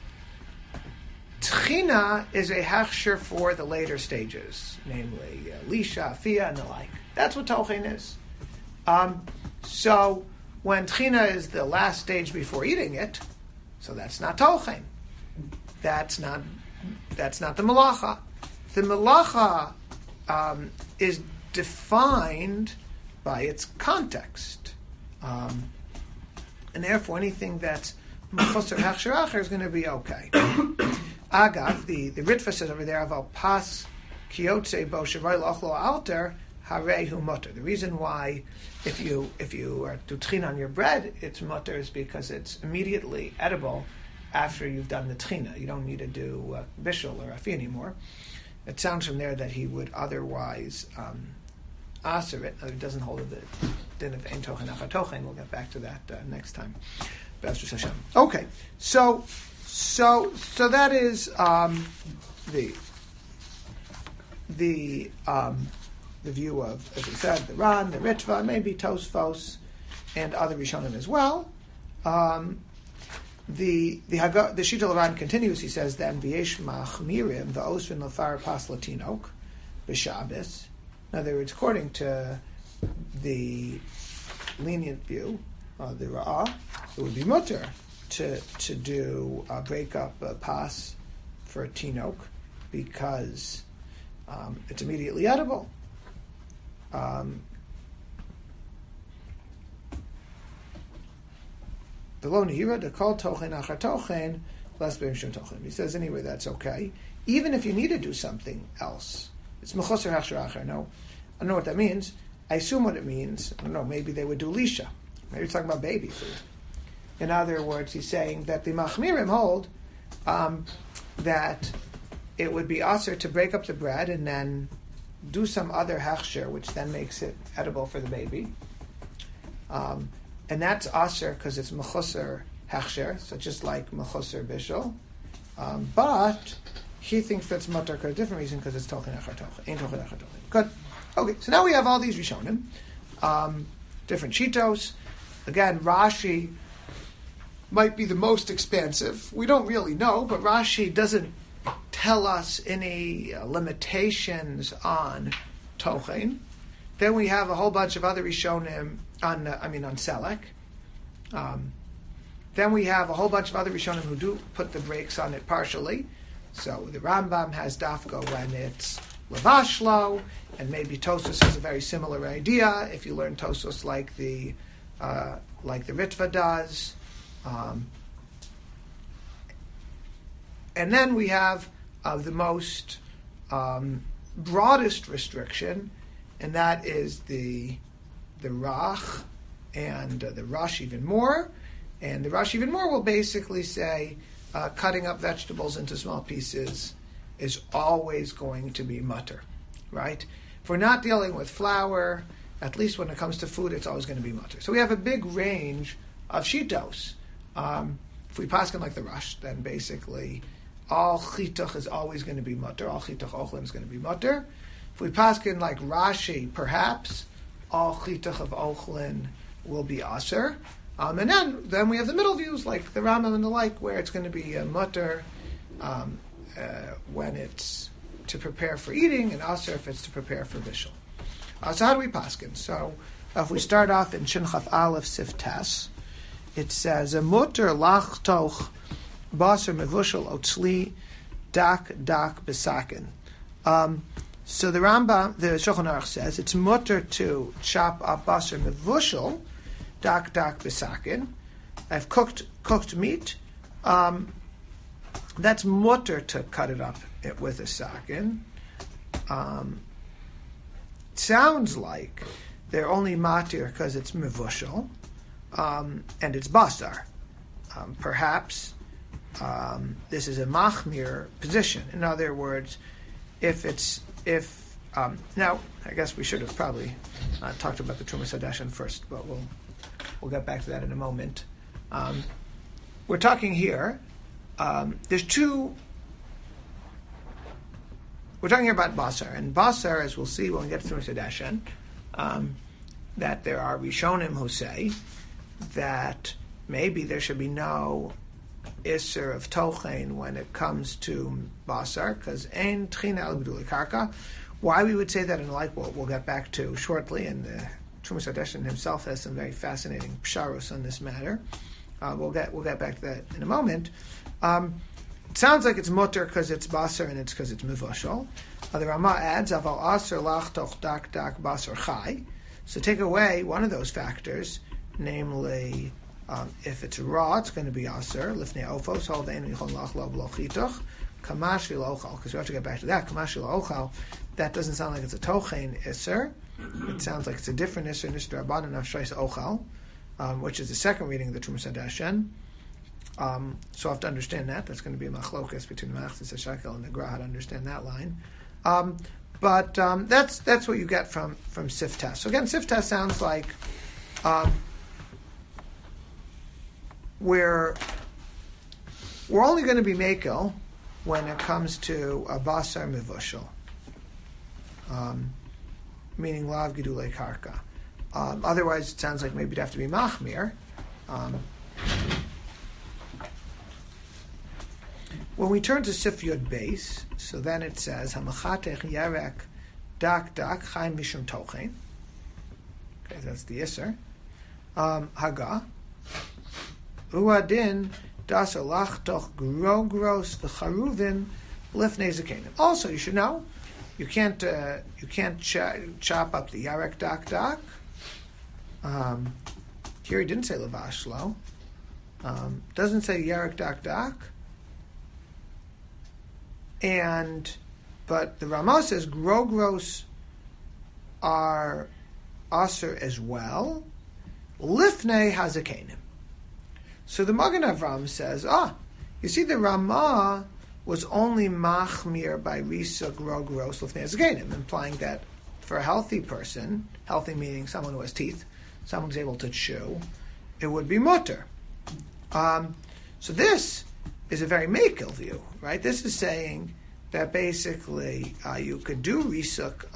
Tchina is a hachsher for the later stages, namely Lisha, Fia, and the like. That's what Tochen is. So when Tchina is the last stage before eating it, so that's not Tochen. That's not the Malacha. The Malacha is defined by its context. And therefore anything that's Mechosser Hachsher Acher is going to be okay. Agav, the Ritva says over there, Aval Pas Kiyotze Bo Shavai Lochlo Alter Harehu Mutter. The reason why, if you are to tchina on your bread, it's mutter is because it's immediately edible after you've done the tchina. You don't need to do bishul or afi anymore. It sounds from there that he would otherwise aser it. It doesn't hold the din of ein tochen achar tochen. We'll get back to that next time. B'ezras Hashem. Okay, so that is the view of, as we said, the Ran, the Ritva, maybe Tosfos, and other Rishonim as well. The Shita Ran continues. He says, "Then v'yesh machmirim v'osrin lefar pas latinok b'Shabbos." In other words, according to the lenient view, the Ra'ah, it would be mutter to do break up a pas for a tinok because it's immediately edible. The lo nihira to call tochen achar tochen less b'mishum tochen. He says anyway that's okay, even if you need to do something else. It's mechoser hachsher acher. No, I don't know what that means. I assume what it means. I don't know. Maybe they would do lisha. Maybe it's talking about baby food. In other words, he's saying that the machmirim hold that it would be aser to break up the bread and then do some other hachsher, which then makes it edible for the baby. And that's aser because it's mechoser hachsher, so just like mechoser bishul. But he thinks that's mutter for a different reason because it's tochen achar tochen. Ein tochen achar tochen. Good. Okay, so now we have all these Rishonim, different shitos. Again, Rashi might be the most expansive. We don't really know, but Rashi doesn't tell us any limitations on tochen. Then we have a whole bunch of other Rishonim on Selek. Then we have a whole bunch of other Rishonim who do put the brakes on it partially. So the Rambam has dafka when it's lavashlo, and maybe Tosfos has a very similar idea. If you learn Tosfos like the Ritva does. And then we have the most broadest restriction, and that is the Rach and the Rosh even more. And the Rosh even more will basically say cutting up vegetables into small pieces is always going to be mutter, right? If we're not dealing with flour, at least when it comes to food, it's always going to be mutter. So we have a big range of shitos. If we paskin like the Rosh, then basically all chituch is always going to be mutter. All chituch ochlim is going to be mutter. If we paskin like Rashi, perhaps all chituch of ochlin will be aser. And then we have the middle views, like the Rambam and the like, where it's going to be mutter when it's to prepare for eating, and also if it's to prepare for bishul. So how do we paskin? So if we start off in Shin Chaf Aleph Sif Tes, it says a mutter lachtoch basar mevushal otzli dak besakin. So the Rambam, the Shulchan Aruch says it's mutter to chop up basar mevushal dak besakin. I've cooked meat. That's mutter to cut it up with a sakin. Sounds like they're only matir because it's mevushal, and it's basar. Perhaps this is a machmir position. In other words, now I guess we should have probably talked about the Trumas Hadashan first, but we'll get back to that in a moment. We're talking here. We're talking here about basar, and basar, as we'll see when we get to Trumas Hadashan, that there are Rishonim who say that maybe there should be no Isser of Tochein when it comes to basar, because ein tchina al gedulei karka. Why we would say that, and like we'll get back to shortly, and Trumas Hadashan himself has some very fascinating psharos on this matter. We'll get back to that in a moment. It sounds like it's mutter because it's basar and it's because it's mivashal. The Rama adds aval aser lachtoch dak basar chai. So take away one of those factors, namely if it's raw, it's going to be aser lifnei ofos hol ve'enu yichon lach lo blochitoch kamash v'lochal, because we have to get back to that kamash v'lochal. That doesn't sound like it's a tochein iser. It sounds like it's a different iser, nisr rabbanan afshreis ochal, which is the second reading of the Trumas Hadashan. So I have to understand that. That's going to be a machlokas between the Machzis HaShakel and the Gra, how to understand that line. But that's what you get from Sif Tes. So again, Sif Tes sounds like we're only going to be makel when it comes to a basar mivushal, meaning lav gedulei karka. Otherwise, it sounds like maybe it'd have to be machmir. When we turn to Sif Yud Beis, so then it says Hamachatech Yarek Dak Chaim Mishum Tochein. Okay, that's the Isser. Haga Uadin Das Olachtoch Grogros V'Charuvin Lifnei Zakenim. Also, you should know you can't chop up the Yarek Dak. Here he didn't say Lavashlo. Doesn't say Yarek Dak. But the Ramah says grogros are aser as well. Lifnei hazakenim. So the Magen Avram says, you see, the Ramah was only machmir by risa grogros lifnei hazakenim, implying that for a healthy person, healthy meaning someone who has teeth, someone who's able to chew, it would be mutter. So this is a very makel view, right? This is saying that basically you could do risuk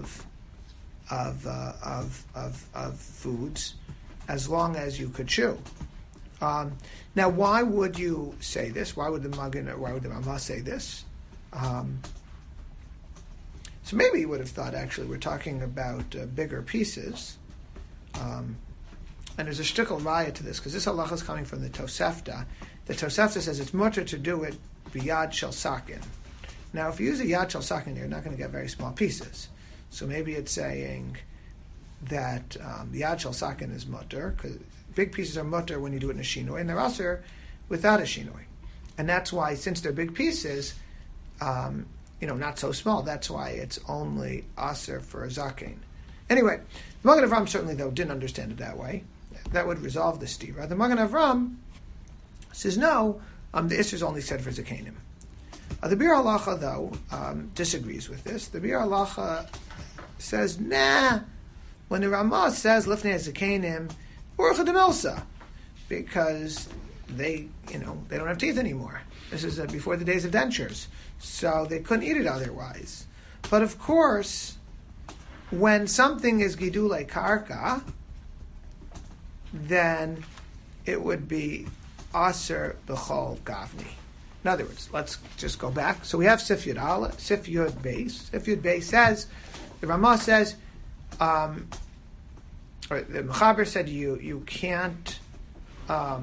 of foods as long as you could chew. Now, why would you say this? Why would the Ramah say this? So maybe you would have thought actually we're talking about bigger pieces. And there's a shtickle raya to this, because this halacha is coming from the Tosefta. The Tosefta says it's mutter to do it biyad shel sakin. Now, if you use a yad shel sakin, you're not going to get very small pieces. So maybe it's saying that yad shel sakin is mutter, because big pieces are mutter when you do it in a shinoi, and they're aser without a shinoi. And that's why, since they're big pieces, not so small, that's why it's only aser for a zaken. Anyway, the Magen Avram certainly, though, didn't understand it that way. That would resolve the stira. The Magen Avram says no, the Isser is only said for Zakenim. The Bir Halacha, though, disagrees with this. The Bir Halacha says, when the Ramah says Lifnei Zakenim, Urcha Demilsa, because they don't have teeth anymore. This is before the days of dentures, so they couldn't eat it otherwise. But of course, when something is Gidulei Karka, then it would be aser b'chol gavni. In other words, let's just go back. So we have Sif Yud Beis. Sif Yud Beis says, the Ramah says, or the Mechaber said you can't cut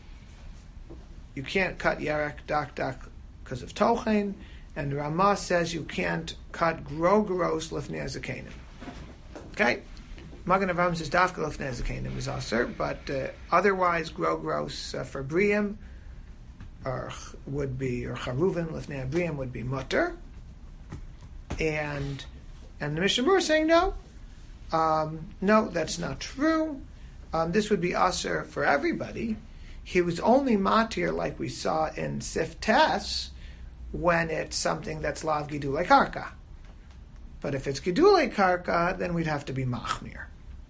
Yarek Dak because of Tochen, and the Ramah says you can't cut Grogeros Lifnei Zakanim. Okay? Magen Avraham says Dafka Lifnei Zakanim is aser, but otherwise Grogeros for Briam or Charuvin Lifnei Briam would be mutter, and the Mishnah Berurah is saying no, that's not true. This would be aser for everybody. He was only matir, like we saw in Sif Tes, when it's something that's lav gidulei karka. But if it's gidulei karka, then we'd have to be machmir.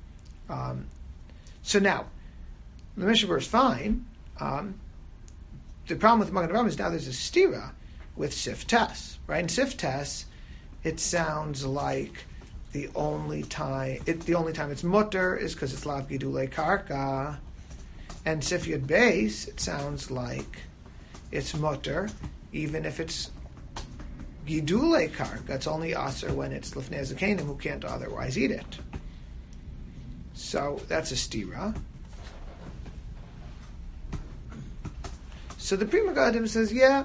So now, the Mishnah Berurah is fine. The problem with Magen Avraham is now there's a stira with Sif Tes, right? In Sif Tes, it sounds like the only time it's mutter is because it's lav gidulei karka, and Sif Yud Beis, it sounds like it's mutter even if it's gidulei karka. It's only aser when it's lifnei zakanim who can't otherwise eat it. So that's a stira. So the Pri Megadim says, yeah,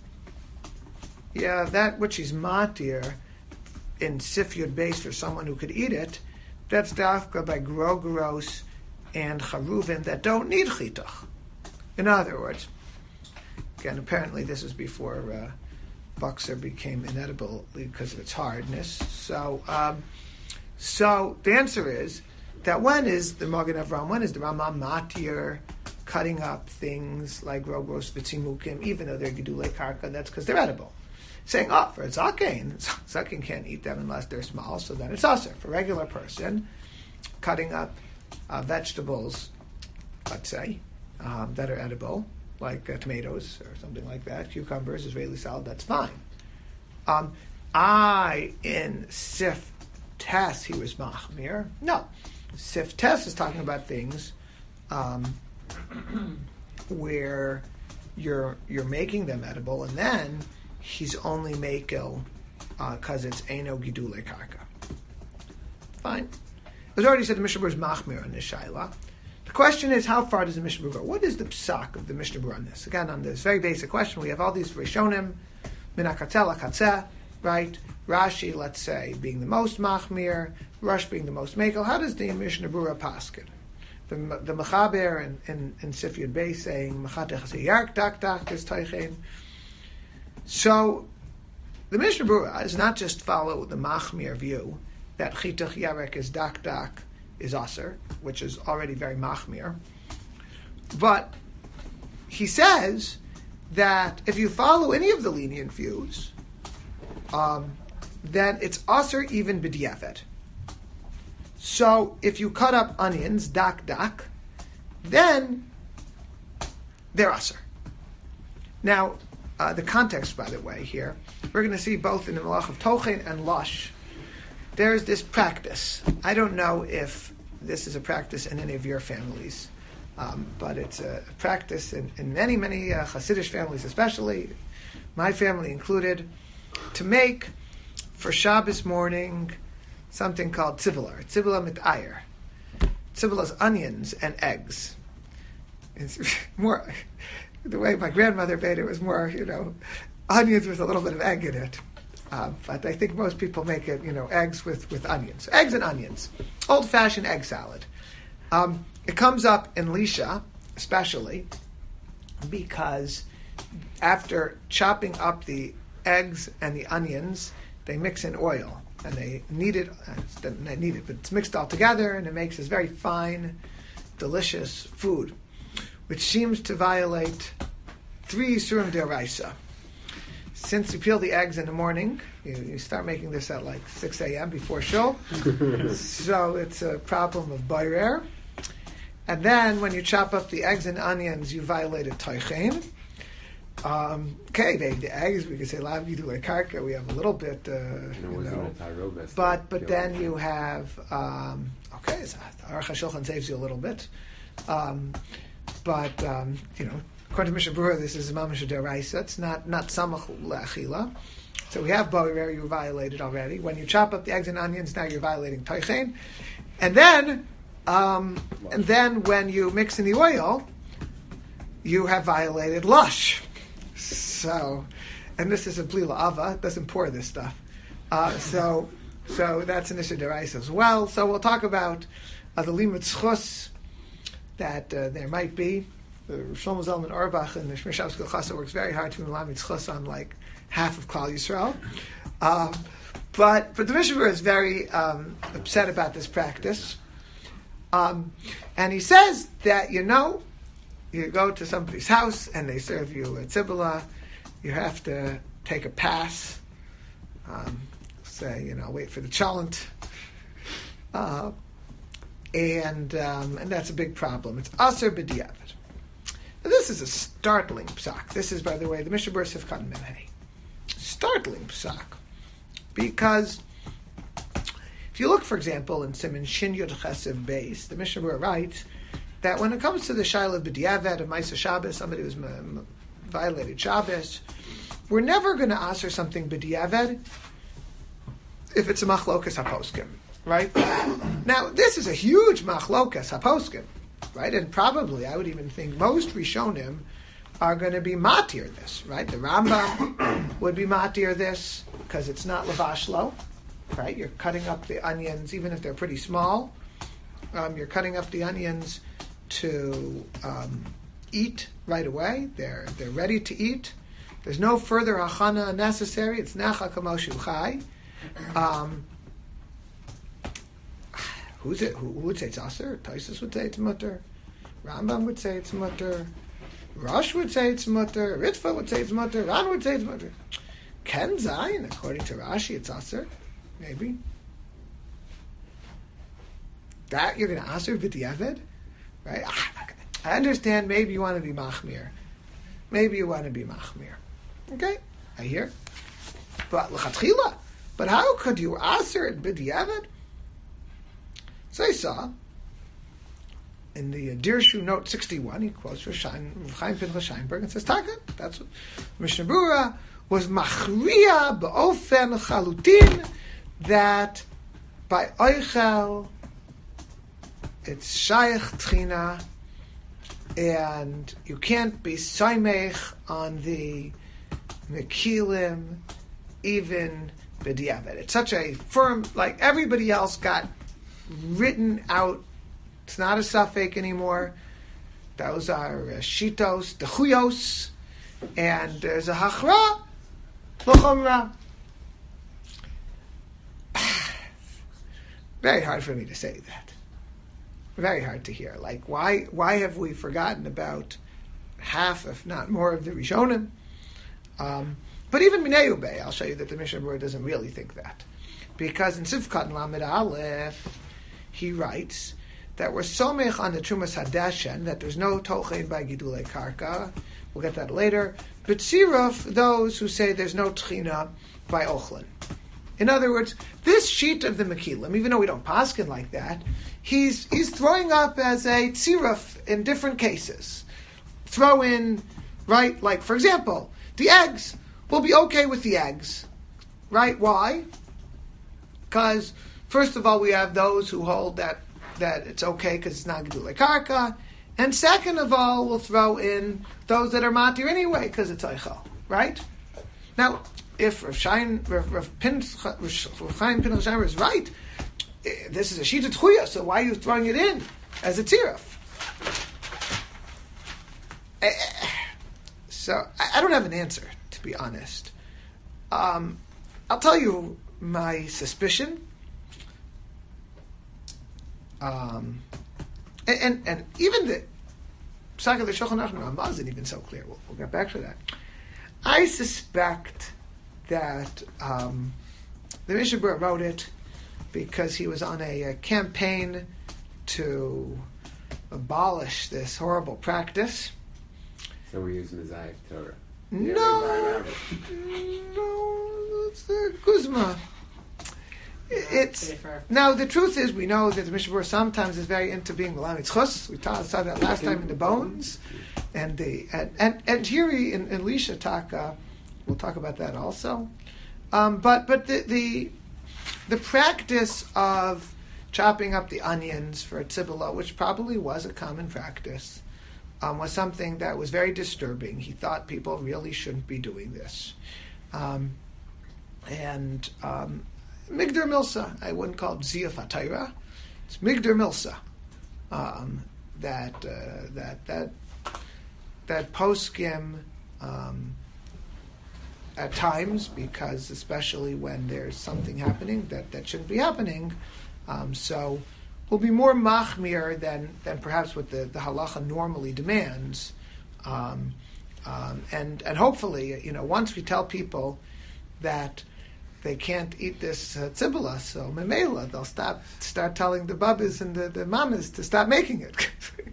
that which is matir in Sif Yud Beis for someone who could eat it, that's dafka by Grogeros and Charuvin that don't need chitach. In other words, again, apparently this is before Bakser became inedible because of its hardness. So the answer is that when is the Magen Avraham, when is the Ramah matir cutting up things like Grogeros v'tzimukim, even though they're gidulei karka, that's because they're edible. Saying, for a zaken can't eat them unless they're small, so then it's aser. For a regular person, cutting up vegetables, let's say, that are edible, like tomatoes or something like that, cucumbers, Israeli salad, that's fine. In Sif Tes, he was machmir. No. Sif Tes is talking about things where you're making them edible, and then he's only makel because it's Eino Gidulei Karka. Fine. As already said, the Mishnah Berurah is machmir on this shaila. The question is, how far does the Mishnah Berurah go? What is the psak of the Mishnah Berurah on this? Again, on this very basic question, we have all these Rishonim, min hakatzeh lakatzeh, right? Rashi, let's say, being the most machmir, Rush being the most makel. How does the Mishnah Berurah paskin? The Mechaber in Sif Yud Beis saying Mechatech Yark Dak Dak is Teichen. So the Mishnah Berurah does not just follow the machmir view that Chitach Yarek is Dak Dak is aser, which is already very machmir, but he says that if you follow any of the lenient views, then it's aser even b'diavad. So if you cut up onions, dak, then they're aser. Now, the context, by the way, here, we're going to see both in the Malach of Tochen and Lush, there's this practice. I don't know if this is a practice in any of your families, but it's a practice in many, many Hasidic families, especially, my family included, to make, for Shabbos morning, something called tzibula mit ayer. Tzibula is onions and eggs. It's more, the way my grandmother made it was more, onions with a little bit of egg in it. But I think most people make it, eggs with onions. Eggs and onions. Old-fashioned egg salad. It comes up in Lisha, especially, because after chopping up the eggs and the onions, they mix in oil. And they knead it, not knead it, but it's mixed all together, and it makes this very fine, delicious food, which seems to violate 3 Yisurim D'Oraisa. Since you peel the eggs in the morning, you start making this at like 6 a.m. before shul, so it's a problem of bayrer. And then when you chop up the eggs and onions, you violated Teichen. The eggs, we could say lav gidulei karka, we have a little bit, but then you have, so Aruch HaShulchan saves you a little bit. But according to Mishnah Berurah, this is mamash deraisa. It's not samach le'achila. So we have boirer, you violated already. When you chop up the eggs and onions, now you're violating teichen. And then when you mix in the oil, you have violated lush. So, and this is a blila ava, it doesn't pour this stuff. So that's an issue deraisa as well. So we'll talk about the limud schus that there might be. Shlomo Zalman Auerbach in the Shmir Shabbos Gilchasa works very hard to be limud schus on like half of Klal Yisrael. But the Mishnah Berurah is very upset about this practice. And he says that, you go to somebody's house and they serve you a tzibula, you have to take a pass, say, wait for the cholent. And that's a big problem. It's aser b'diavad. Now this is a startling psak. This is, by the way, the Mishnah Berurah Sifkat Memhei. Startling psak. Because if you look, for example, in Siman Shin Yud Chesev Beis, the Mishnah Berurah writes that when it comes to the Shaila of B'diavad, of Maisa Shabbos, somebody who's violated Shabbos, we're never going to aser something B'diavad if it's a machlokas haposkim, right? Now, this is a huge machlokas haposkim, right? And probably, I would even think, most Rishonim are going to be matir this, right? The Rambam would be matir this because it's not lavashlo, right? You're cutting up the onions, even if they're pretty small. You're cutting up the onions to eat right away. They're ready to eat. There's no further hachana necessary. It's nacha kamoshu chai. Who would say it's aser? Taisus would say it's mutter. Rambam would say it's mutter. Rosh would say it's mutter. Ritva would say it's mutter. Ran would say it's mutter. Ken Zayin, according to Rashi, it's aser. Maybe. That you're going to aser b'diavad? Right? I understand maybe you want to be machmir. Okay? I hear. But l'chatchila. But how could you aser it b'diavad? So I saw in the Dirshu note 61, he quotes Chaim Pinchas Scheinberg and says, Taka, that's what Mishnah Berurah was machriya ba'ofen chalutin, that by oichel it's shayach tchina, and you can't be saimech on the mekilim even b'diavad. It's such a firm, like everybody else got written out. It's not a suffix anymore. Those are shitos, dechuyos, and there's a hachra, l'chomra. Very hard for me to say that. Very hard to hear. Like, why have we forgotten about half, if not more, of the Rishonim? But even Minei Ubei, I'll show you that the Mishnah Berurah doesn't really think that. Because in Sivkat Lamed Aleph, he writes that we're somech on the Trumas Hadeshen, that there's no tochein by Gidulei Karka. We'll get that later. But Siruf, those who say there's no tchina by Ochlin. In other words, this sheet of the Mekilim, even though we don't paskin like that, he's throwing up as a tziruf in different cases. Throw in, right, like, for example, the eggs. We'll be okay with the eggs. Right? Why? Because, first of all, we have those who hold that it's okay because it's not Gedulei Karka. And second of all, we'll throw in those that are matir anyway because it's Eichel. Right? Now, if Rav Chaim Pinchas Scheinberg is right, this is a Shita Tchuya, so why are you throwing it in as a tziruf? So, I don't have an answer, to be honest. I'll tell you my suspicion. And even the Psak of the Shulchan Aruch Ramah isn't even so clear. We'll get back to that. I suspect that the Mishnah Berurah wrote it because he was on a campaign to abolish this horrible practice. So we're using the Zayik Torah. No, it's the Guzma. It's now the truth is we know that the Mishnah Berurah sometimes is very into being Lamed Chus. We saw that last time in the bones, and here in Lisha Taka, we'll talk about that also. But the practice of chopping up the onions for tzibula, which probably was a common practice, was something that was very disturbing. He thought people really shouldn't be doing this, and Migdar Milsa, I wouldn't call it Ziyaf HaTorah. It's Migdar Milsa. That poskim at times, because especially when there's something happening that shouldn't be happening, so will be more machmir than perhaps what the halacha normally demands, and hopefully, once we tell people that they can't eat this tzibula, so memela, they'll start telling the babas and the mamas to stop making it.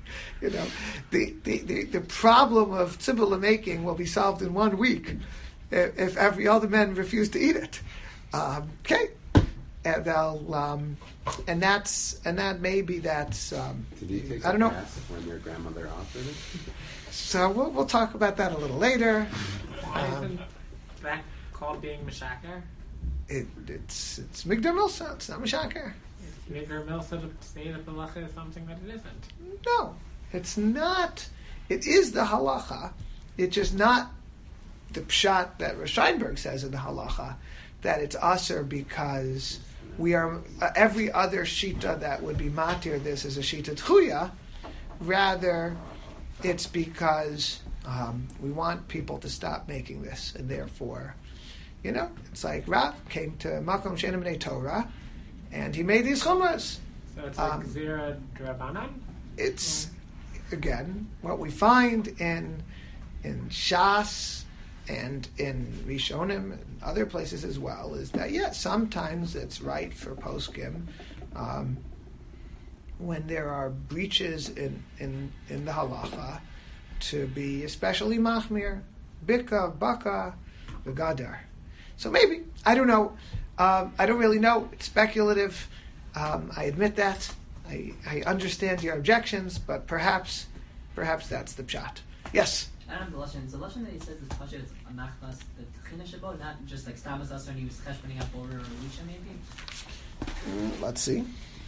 The problem of tzibula making will be solved in 1 week if every other men refuse to eat it. Okay, and they'll and that's Did you take I don't know. class when your grandmother offered it? So we'll talk about that a little later. Why isn't that called being Meshaker? It's Migdar Milsa. It's not Meshaker. It's Migdar Milsa to say that the halacha is something that it isn't. No, it's not. It is the halacha. It's just not the pshat that Rosh Steinberg says in the halacha, that it's aser because we are every other shita that would be matir this is a shita tchuya. Rather, it's because we want people to stop making this, and therefore, it's like Rav came to Makom She'ein B'nei Torah, and he made these chumras. So it's like Zira Drabanan? It's, again, what we find in Shas and in Rishonim and other places as well, is that, sometimes it's right for poskim when there are breaches in the halacha to be especially machmir, bika, baka, v'gadar. So maybe, I don't know. I don't really know. It's speculative. I admit that. I understand your objections, but perhaps that's the pshat. Yes? I don't have the lesson. The lesson that he says is Pasha is a machmas, the tchina shabo, not just like Stamas Asar and he was cheshboning up over or Risha maybe? Let's see.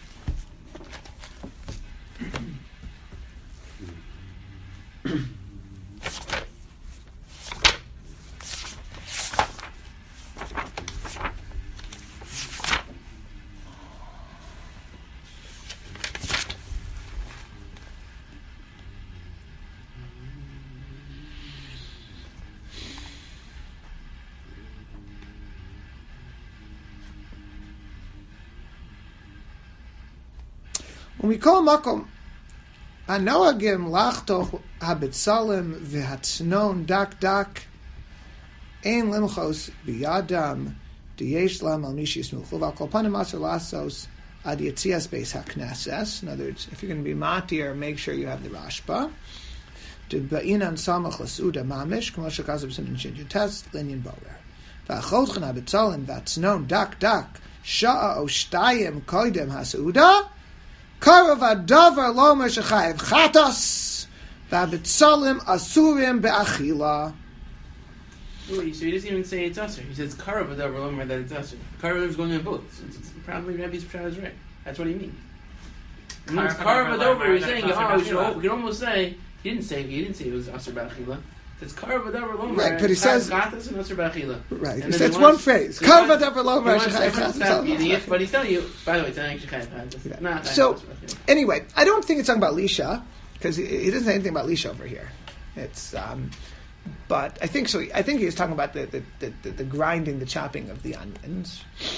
When we call makom, anoagim lachtoch habitzalim v'hatznon dak dak, ein limchos biyadam diyesh lam al mishi smuchu v'al panim aser lasos ad yetzias beis hakneses. In other words, if you're going to be matir, make sure you have the rashba. Bainan samach lasuda mamish k'mo shekazab sin shinju test linyan borer. V'achotchen habitzalim v'hatznon dak dak sha'a o shtayim koidem hasuda. Karav adavar lomer shechayev chatas v'abitzalim asurim be'achila. So he doesn't even say it's usher. He says karav adavar lomer that it's usher. Karav is going in both. It's probably Rabbi's pshat is right. That's what he means. It means karav adavar. He's saying, we could almost say he didn't say it was usher be'achila. It's karav adavar lomer. Right, but he says chatas and usher be'achila. Right, he says one phrase. Karav adavar lomer shechayev chatas. But he's telling you. By the way, it's not actually chayev chatas. So anyway, I don't think it's talking about lisha because he doesn't say anything about lisha over here. It's but I think so. I think he was talking about the grinding, the chopping of the onions,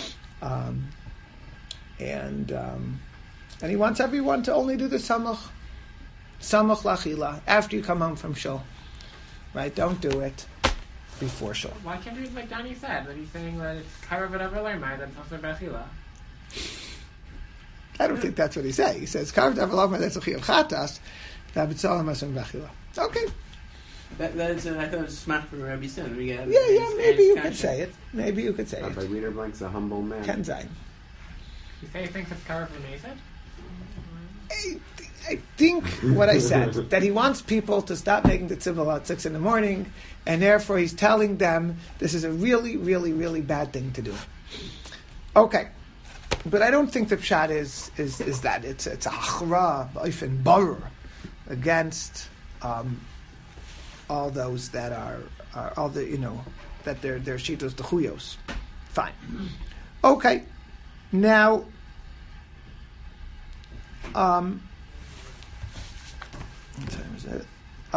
and he wants everyone to only do the samach lachila after you come home from shul. Right? Don't do it before shul. Why can't we, like Danny said, that he's saying that it's karav whatever lemai that's also bechila? I don't think that's what he says. He says karav whatever lemai that's a chiyuv chatas v'abitzalim asum bechila. Okay. I thought it was smart for Rabbi Sin. Yeah, maybe you could say it. Maybe you could say Rabbi it. Wiederblank's a humble man. Ken sein. You say he thinks it's covered from Nathan? I think what I said, that he wants people to stop making the tzibul at 6 a.m, and therefore he's telling them this is a really, really, really bad thing to do. Okay. But I don't think the pshat is that. It's a hachra, b'ofen barur, against all those that are all the, that they're shitos d'chuyos. Fine. Okay. Now, what time is it?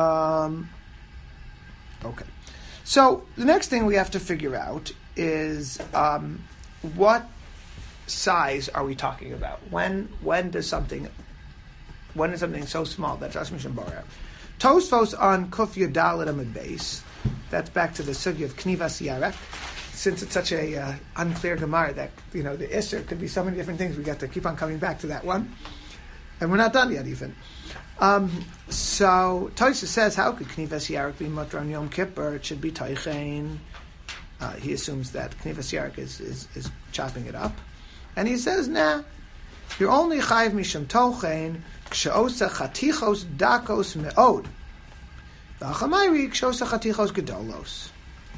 Okay. So the next thing we have to figure out is what size are we talking about? When is something so small that's Ashmish Barer? Tosfos on Kuf Yudal Amud Beis. That's back to the sugya of Knivas Yarek. Since it's such a unclear Gemara that the Isser could be so many different things, we got to keep on coming back to that one, and we're not done yet even. So Tosfos says, how could Knivas Yarek be Mutter on Yom Kippur? It should be Teichen. He assumes that Knivas Yarek is chopping it up. And he says, nah, you're only chayiv misham tochen ksheosa chatichos dakos me'od. V'achamayri ksheosa chatichos gedolos.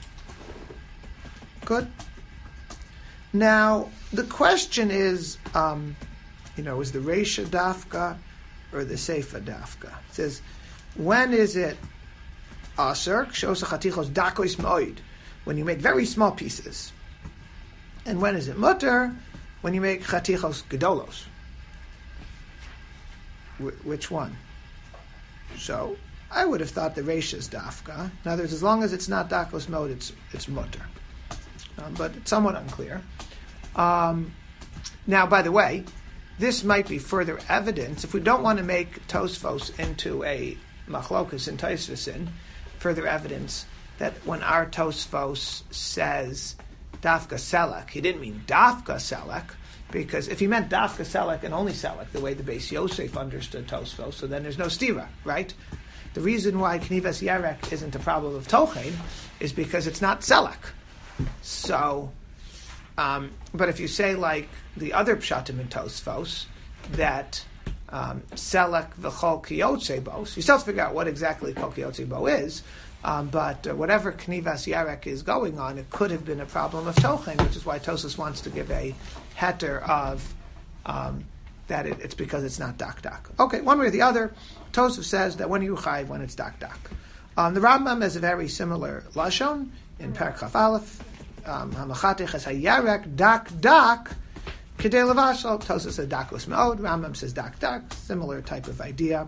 Good. Now, the question is, is the Reisha dafka or the Seifa dafka? It says, when is it aser ksheosa chatichos dakos me'od? When you make very small pieces. And when is it mutter? When you make chatichos gedolos. Which one? So, I would have thought the Reisha is dafka. In other words, as long as it's not dakos mode, it's mutter. But it's somewhat unclear. Now, by the way, this might be further evidence. If we don't want to make Tosfos into a machlokas in Tosfosin, further evidence that when our Tosfos says Dafka Selek, he didn't mean Dafka Selek, because if he meant Dafka Selek and only Selek, the way the Beis Yosef understood Tosfos, so then there's no stira, right? The reason why Knivas Yarek isn't a problem of Tochen is because it's not Selek. So, but if you say like the other Pshatim in Tosfos, that Selek v'chol kiyotzebos, you still have to figure out what exactly kol kiyotzebo is, but whatever Knivas Yarek is going on, it could have been a problem of Tochen, which is why Tosfos wants to give a heter of that it's because it's not dak. Okay, one way or the other, Tosfos says that when you chayiv, when it's dak. The Rambam has a very similar lashon in Perek Chaf Aleph. Hamachatich es hayarek dak kedei levashal. Tosfos says dakos me'od. Rambam says dak. Similar type of idea.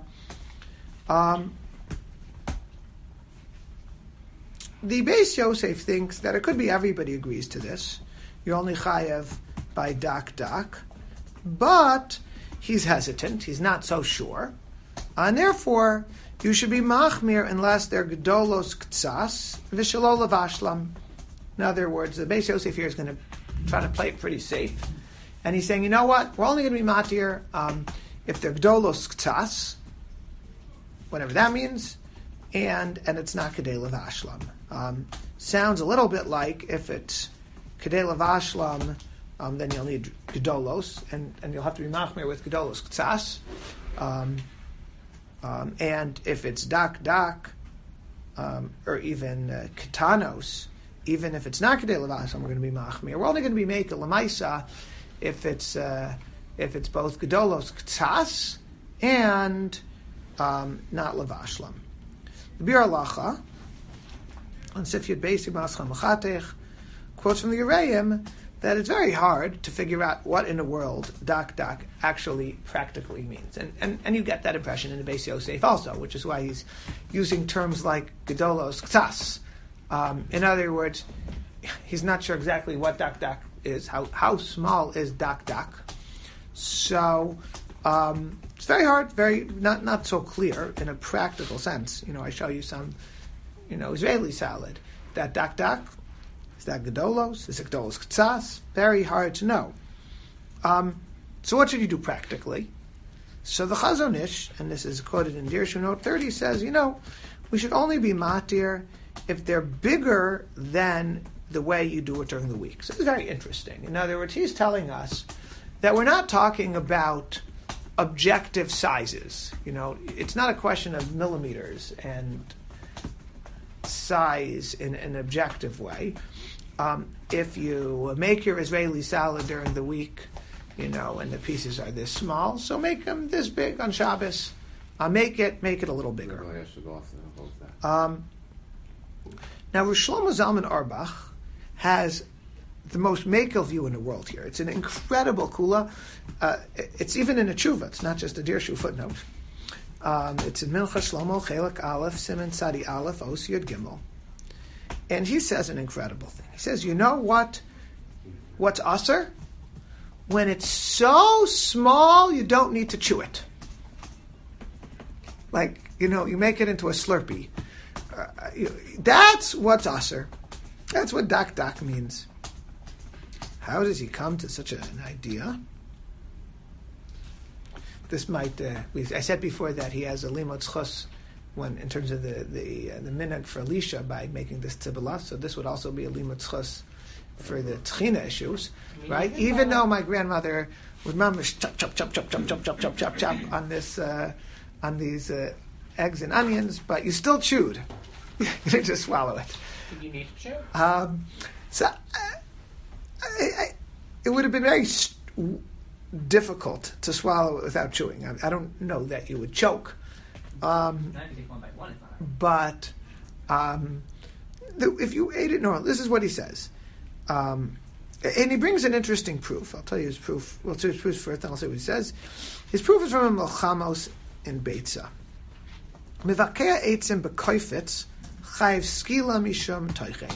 The Beis Yosef thinks that it could be everybody agrees to this. You're only chayev by dak, but he's hesitant. He's not so sure, and therefore you should be machmir unless they're gedolos ktsas v'shelo levashlam. In other words, the Beis Yosef here is going to try to play it pretty safe, and he's saying, you know what? We're only going to be matir if they're gedolos ktsas, whatever that means, and it's not kedei levashlam. Sounds a little bit like if it's kedei levashlam, then you'll need gedolos, and you'll have to be machmir with gedolos ktsas. And if it's dak, or even ketanos, even if it's not kedei levashlam, we're going to be machmir. We're only going to be making lemaisa if it's both gedolos ktsas and not levashlam. The Bir Halacha on Sifyat Beis Maschal Machatech quotes from the Yereim that it's very hard to figure out what in the world dak actually practically means. And you get that impression in the Beis Yosef also, which is why he's using terms like gedolos ktsas. In other words, he's not sure exactly what dak is, how small is dak. So it's very hard, very not so clear in a practical sense. I show you some Israeli salad. That dak, is that gedolos? Is it gedolos ktsas? Very hard to know. So what should you do practically? So the Chazon Ish, and this is quoted in Dirshu Note 30, says, we should only be matir if they're bigger than the way you do it during the week. So it's very interesting. In other words, he's telling us that we're not talking about objective sizes. It's not a question of millimeters and size in an objective way. If you make your Israeli salad during the week, and the pieces are this small, so make them this big on Shabbos. Make it a little bigger. Now, Rosh Shlomo Zalman Auerbach has the most makel view in the world here. It's an incredible kula. It's even in a tshuva. It's not just a Dirshu footnote. It's in Minchas Shlomo, Chelek Aleph, Siman Tzadi Aleph, Os Yud Gimel. And he says an incredible thing. He says, you know what's aser? When it's so small, you don't need to chew it. Like, you make it into a Slurpee. That's what's aser. That's what dak means. How does he come to such an idea? This might, I said before that he has a limot zchus in terms of the minhag for Elisha by making this tzibbala, so this would also be a limot zchus for the tchina issues, right? Even though my grandmother would mamish chop on this, on these eggs and onions, but you still chewed. You didn't just swallow it. Did you need to chew? So it would have been very difficult to swallow it without chewing. I don't know that you would choke. But if you ate it normally, this is what he says. And he brings an interesting proof. I'll tell you his proof. Well, his proof first, then I'll say what he says. His proof is from a Melchamos in Beitza. Mivakea eitzim bekoifetz chayv skila mishum toichein.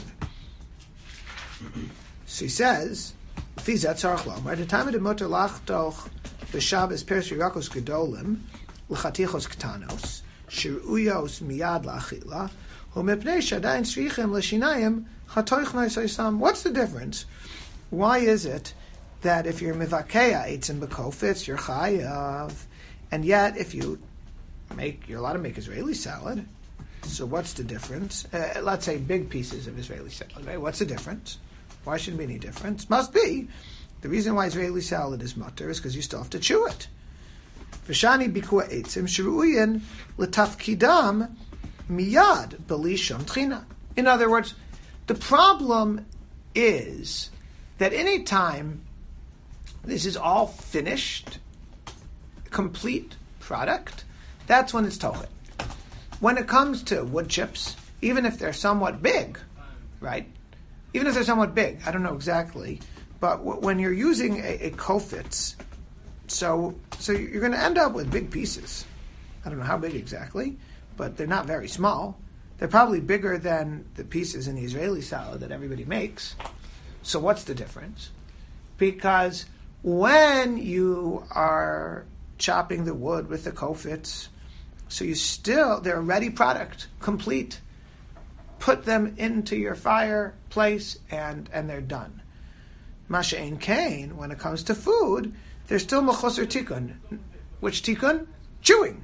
So he says, Fizat tzarach lomar, the time of the mutter lachtoch b'Shabbos peres yirakos gedolim l'chatichos ktanos shiruyos miyad la'achila u'mepnei shadayin tzrichem l'shinayim chatoichnai soisam. What's the difference? Why is it that if you're mivakea eitzim bekofetz, you're chayav, and yet if you're allowed to make Israeli salad? So what's the difference? Let's say big pieces of Israeli salad, right? What's the difference? Why shouldn't be any difference? Must be. The reason why Israeli salad is mutter is because you still have to chew it. V'shani bikua eitzim shruuyin l'tafkidam miyad b'lisham tchina. In other words, the problem is that any time this is all finished, complete product, that's when it's tochet. When it comes to wood chips, even if they're somewhat big, right? Even if they're somewhat big, I don't know exactly, but when you're using a kofitz, so you're going to end up with big pieces. I don't know how big exactly, but they're not very small. They're probably bigger than the pieces in the Israeli salad that everybody makes. So what's the difference? Because when you are chopping the wood with the kofitz, so they're a ready product, complete. Put them into your fireplace and they're done. Masha ein kain, when it comes to food, there's still mechusar tikkun. Which tikkun? Chewing.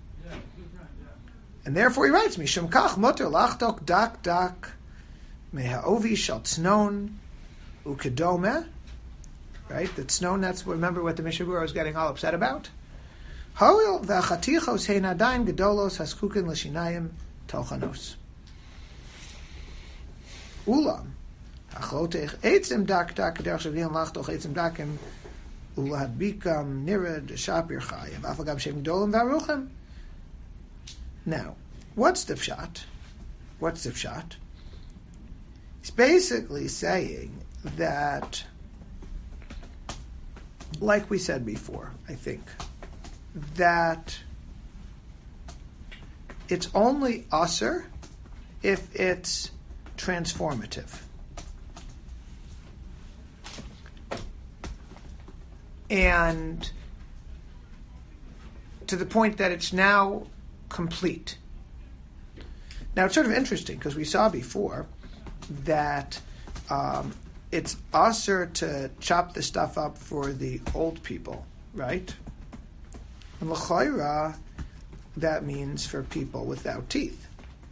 And therefore he writes, Mishum kach moter lachtok dak meha'ovi shal tznon ukedome. Right? The tznon, remember what the Mishnah Berurah was getting all upset about? Hoil v'achatichos hein adayin gedolos haskukin l'shinayim tochanos. Ulam, achlotech eitzim dak derech shavian lachtoch eitzim dakim ulahadbikam nired shapir chayav afagam shem gedolim v'aruchem. Now, what's the pshat? He's basically saying that, like we said before, I think, that it's only aser if it's transformative. And to the point that it's now complete. Now it's sort of interesting because we saw before that it's aser to chop the stuff up for the old people, right? And l'chayra, that means for people without teeth.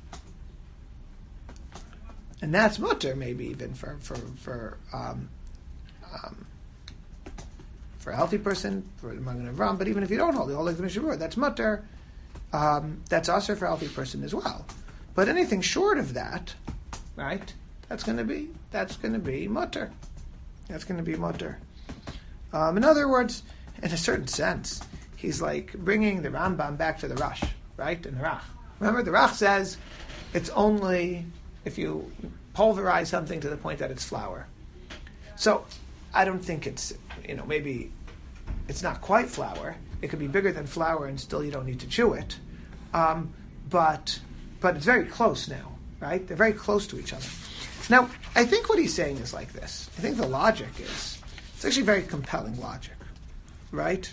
And that's mutter, maybe even for for a healthy person, for the Magen Avraham, but even if you don't hold like the Mishnah Berurah, that's mutter. That's also for a healthy person as well. But anything short of that, right? That's going to be mutter. That's going to be mutter. In other words, in a certain sense, he's like bringing the Rambam back to the Rosh, right? In the Rach. Remember, the Rach says it's only if you pulverize something to the point that it's flour. So I don't think it's, maybe it's not quite flour. It could be bigger than flour and still you don't need to chew it. But it's very close now, right? They're very close to each other. Now, I think what he's saying is like this. I think the logic is, it's actually very compelling logic, right?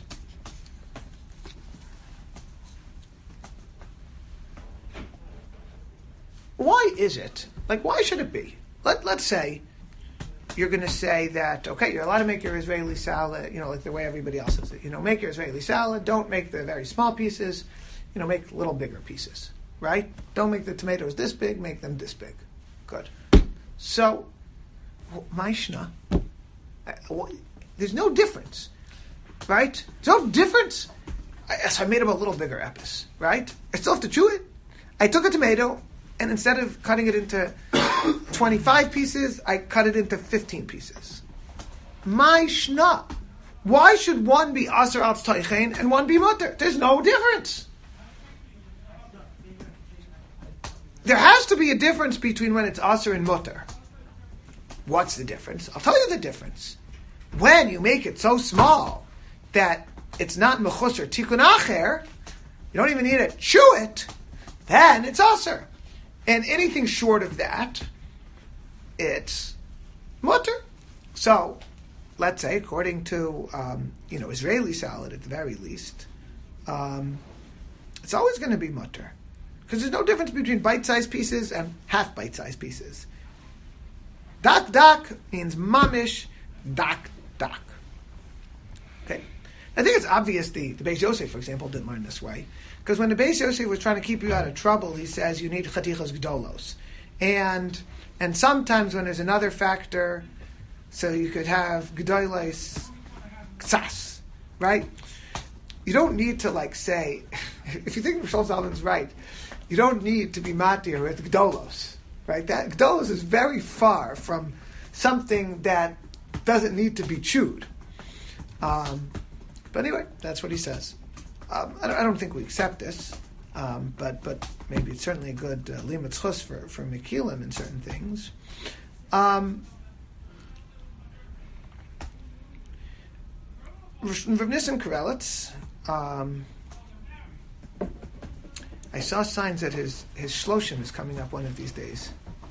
Why is it? Why should it be? Let's say you're going to say that, okay, you're allowed to make your Israeli salad, like the way everybody else does it. Make your Israeli salad. Don't make the very small pieces. Make little bigger pieces, right? Don't make the tomatoes this big. Make them this big. Good. So, Maishna, there's no difference, right? There's no difference. So I made them a little bigger epis, right? I still have to chew it. I took a tomato, and instead of cutting it into 25 pieces, I cut it into 15 pieces. Maishna. Why should one be aser al tztaychen and one be mutter? There's no difference. There has to be a difference between when it's aser and mutter. What's the difference? I'll tell you the difference. When you make it so small that it's not mechus or tikkun acher, you don't even need to chew it, then it's aser. And anything short of that, it's mutter. So, let's say, according to Israeli salad at the very least, it's always going to be mutter. Because there's no difference between bite-sized pieces and half bite-sized pieces. Dak means mamish, dak. Okay. I think it's obvious the Beis Yosef, for example, didn't learn this way. Because when the Beis Yosef was trying to keep you out of trouble, he says you need chatichos gdolos. And sometimes when there's another factor, so you could have gdolos ksas, right? You don't need to say, if you think Rosh Zalman's right, you don't need to be matir with gdolos, right? That gdolos is very far from something that doesn't need to be chewed. But anyway, that's what he says. I don't think we accept this, but maybe it's certainly a good limud chus for Mekilim in certain things. Rav Nissim Karelitz, I saw signs that his shloshim is coming up one of these days.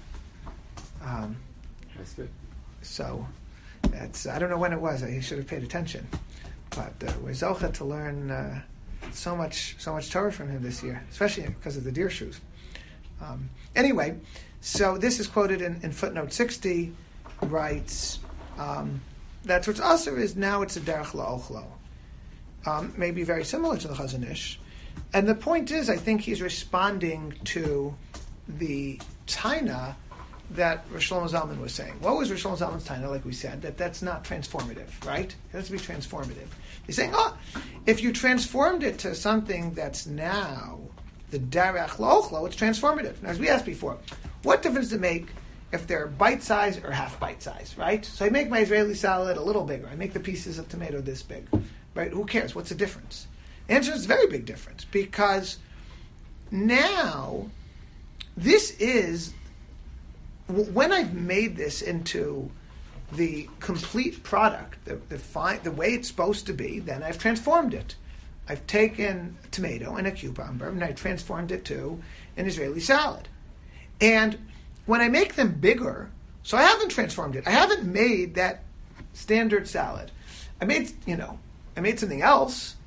That's good. So, I don't know when it was. I should have paid attention. But we're zocha to learn so much Torah from him this year, especially because of the deer shoes. Anyway, so this is quoted in footnote 60, writes, that's what's aser is now it's a derech la'ochlo. Maybe very similar to the Chazon Ish. And the point is, I think he's responding to the taina that Rosh Shlomo Zalman was saying. What was Rosh Shlomo Zalman's taina, like we said? That's not transformative, right? It has to be transformative. He's saying, if you transformed it to something that's now the derech la'ochlo, it's transformative. Now, as we asked before, what difference does it make if they're bite-sized or half bite-sized, right? So I make my Israeli salad a little bigger. I make the pieces of tomato this big, right? Who cares? What's the difference? The answer is a very big difference, because now this is, when I've made this into the complete product, the way it's supposed to be, then I've transformed it. I've taken a tomato and a cucumber, and I've transformed it to an Israeli salad. And when I make them bigger, so I haven't transformed it. I haven't made that standard salad. I made something else.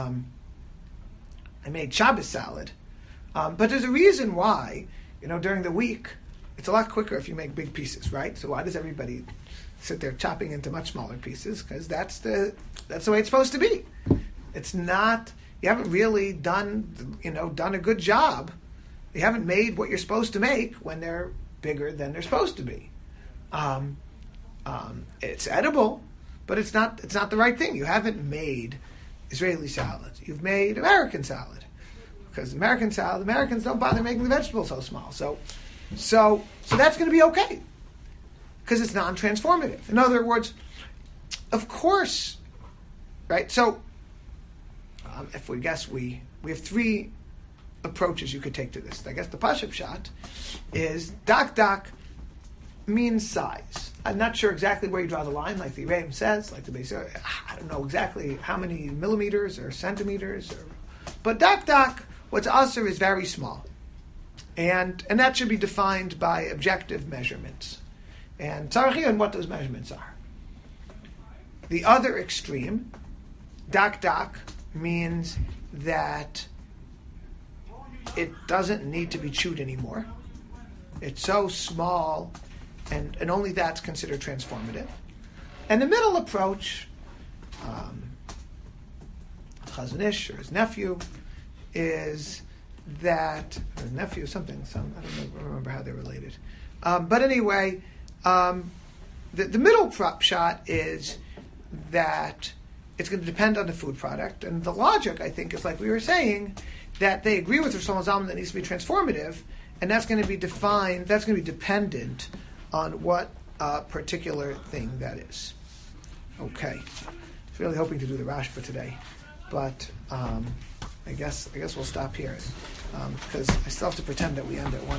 I made Shabbos salad. But there's a reason why, during the week, it's a lot quicker if you make big pieces, right? So why does everybody sit there chopping into much smaller pieces? Because that's the way it's supposed to be. It's not, you haven't really done a good job. You haven't made what you're supposed to make when they're bigger than they're supposed to be. It's edible, but it's not the right thing. You haven't made Israeli salad. You've made American salad. Because American salad, Americans don't bother making the vegetables so small. So that's going to be okay. Because it's non-transformative. In other words, of course, right? So if we guess, we have three approaches you could take to this. I guess the Pashup shot is dak means size. I'm not sure exactly where you draw the line, like the Rebbe says, like the Beis. I don't know exactly how many millimeters or centimeters, but dak, what's asur is very small, and that should be defined by objective measurements, and tzarich on what those measurements are. The other extreme, dak means that it doesn't need to be chewed anymore. It's so small, and only that's considered transformative. And the middle approach, Chazon Ish or his nephew, is that, or his nephew something, I don't remember how they're related. But anyway, the middle shot is that it's going to depend on the food product. And the logic, I think, is like we were saying, that they agree with Rosh Zalman that needs to be transformative, and that's going to be defined, that's going to be dependent on what particular thing that is. Okay. I was really hoping to do the Rashba today, but I guess we'll stop here, because I still have to pretend that we end at 1.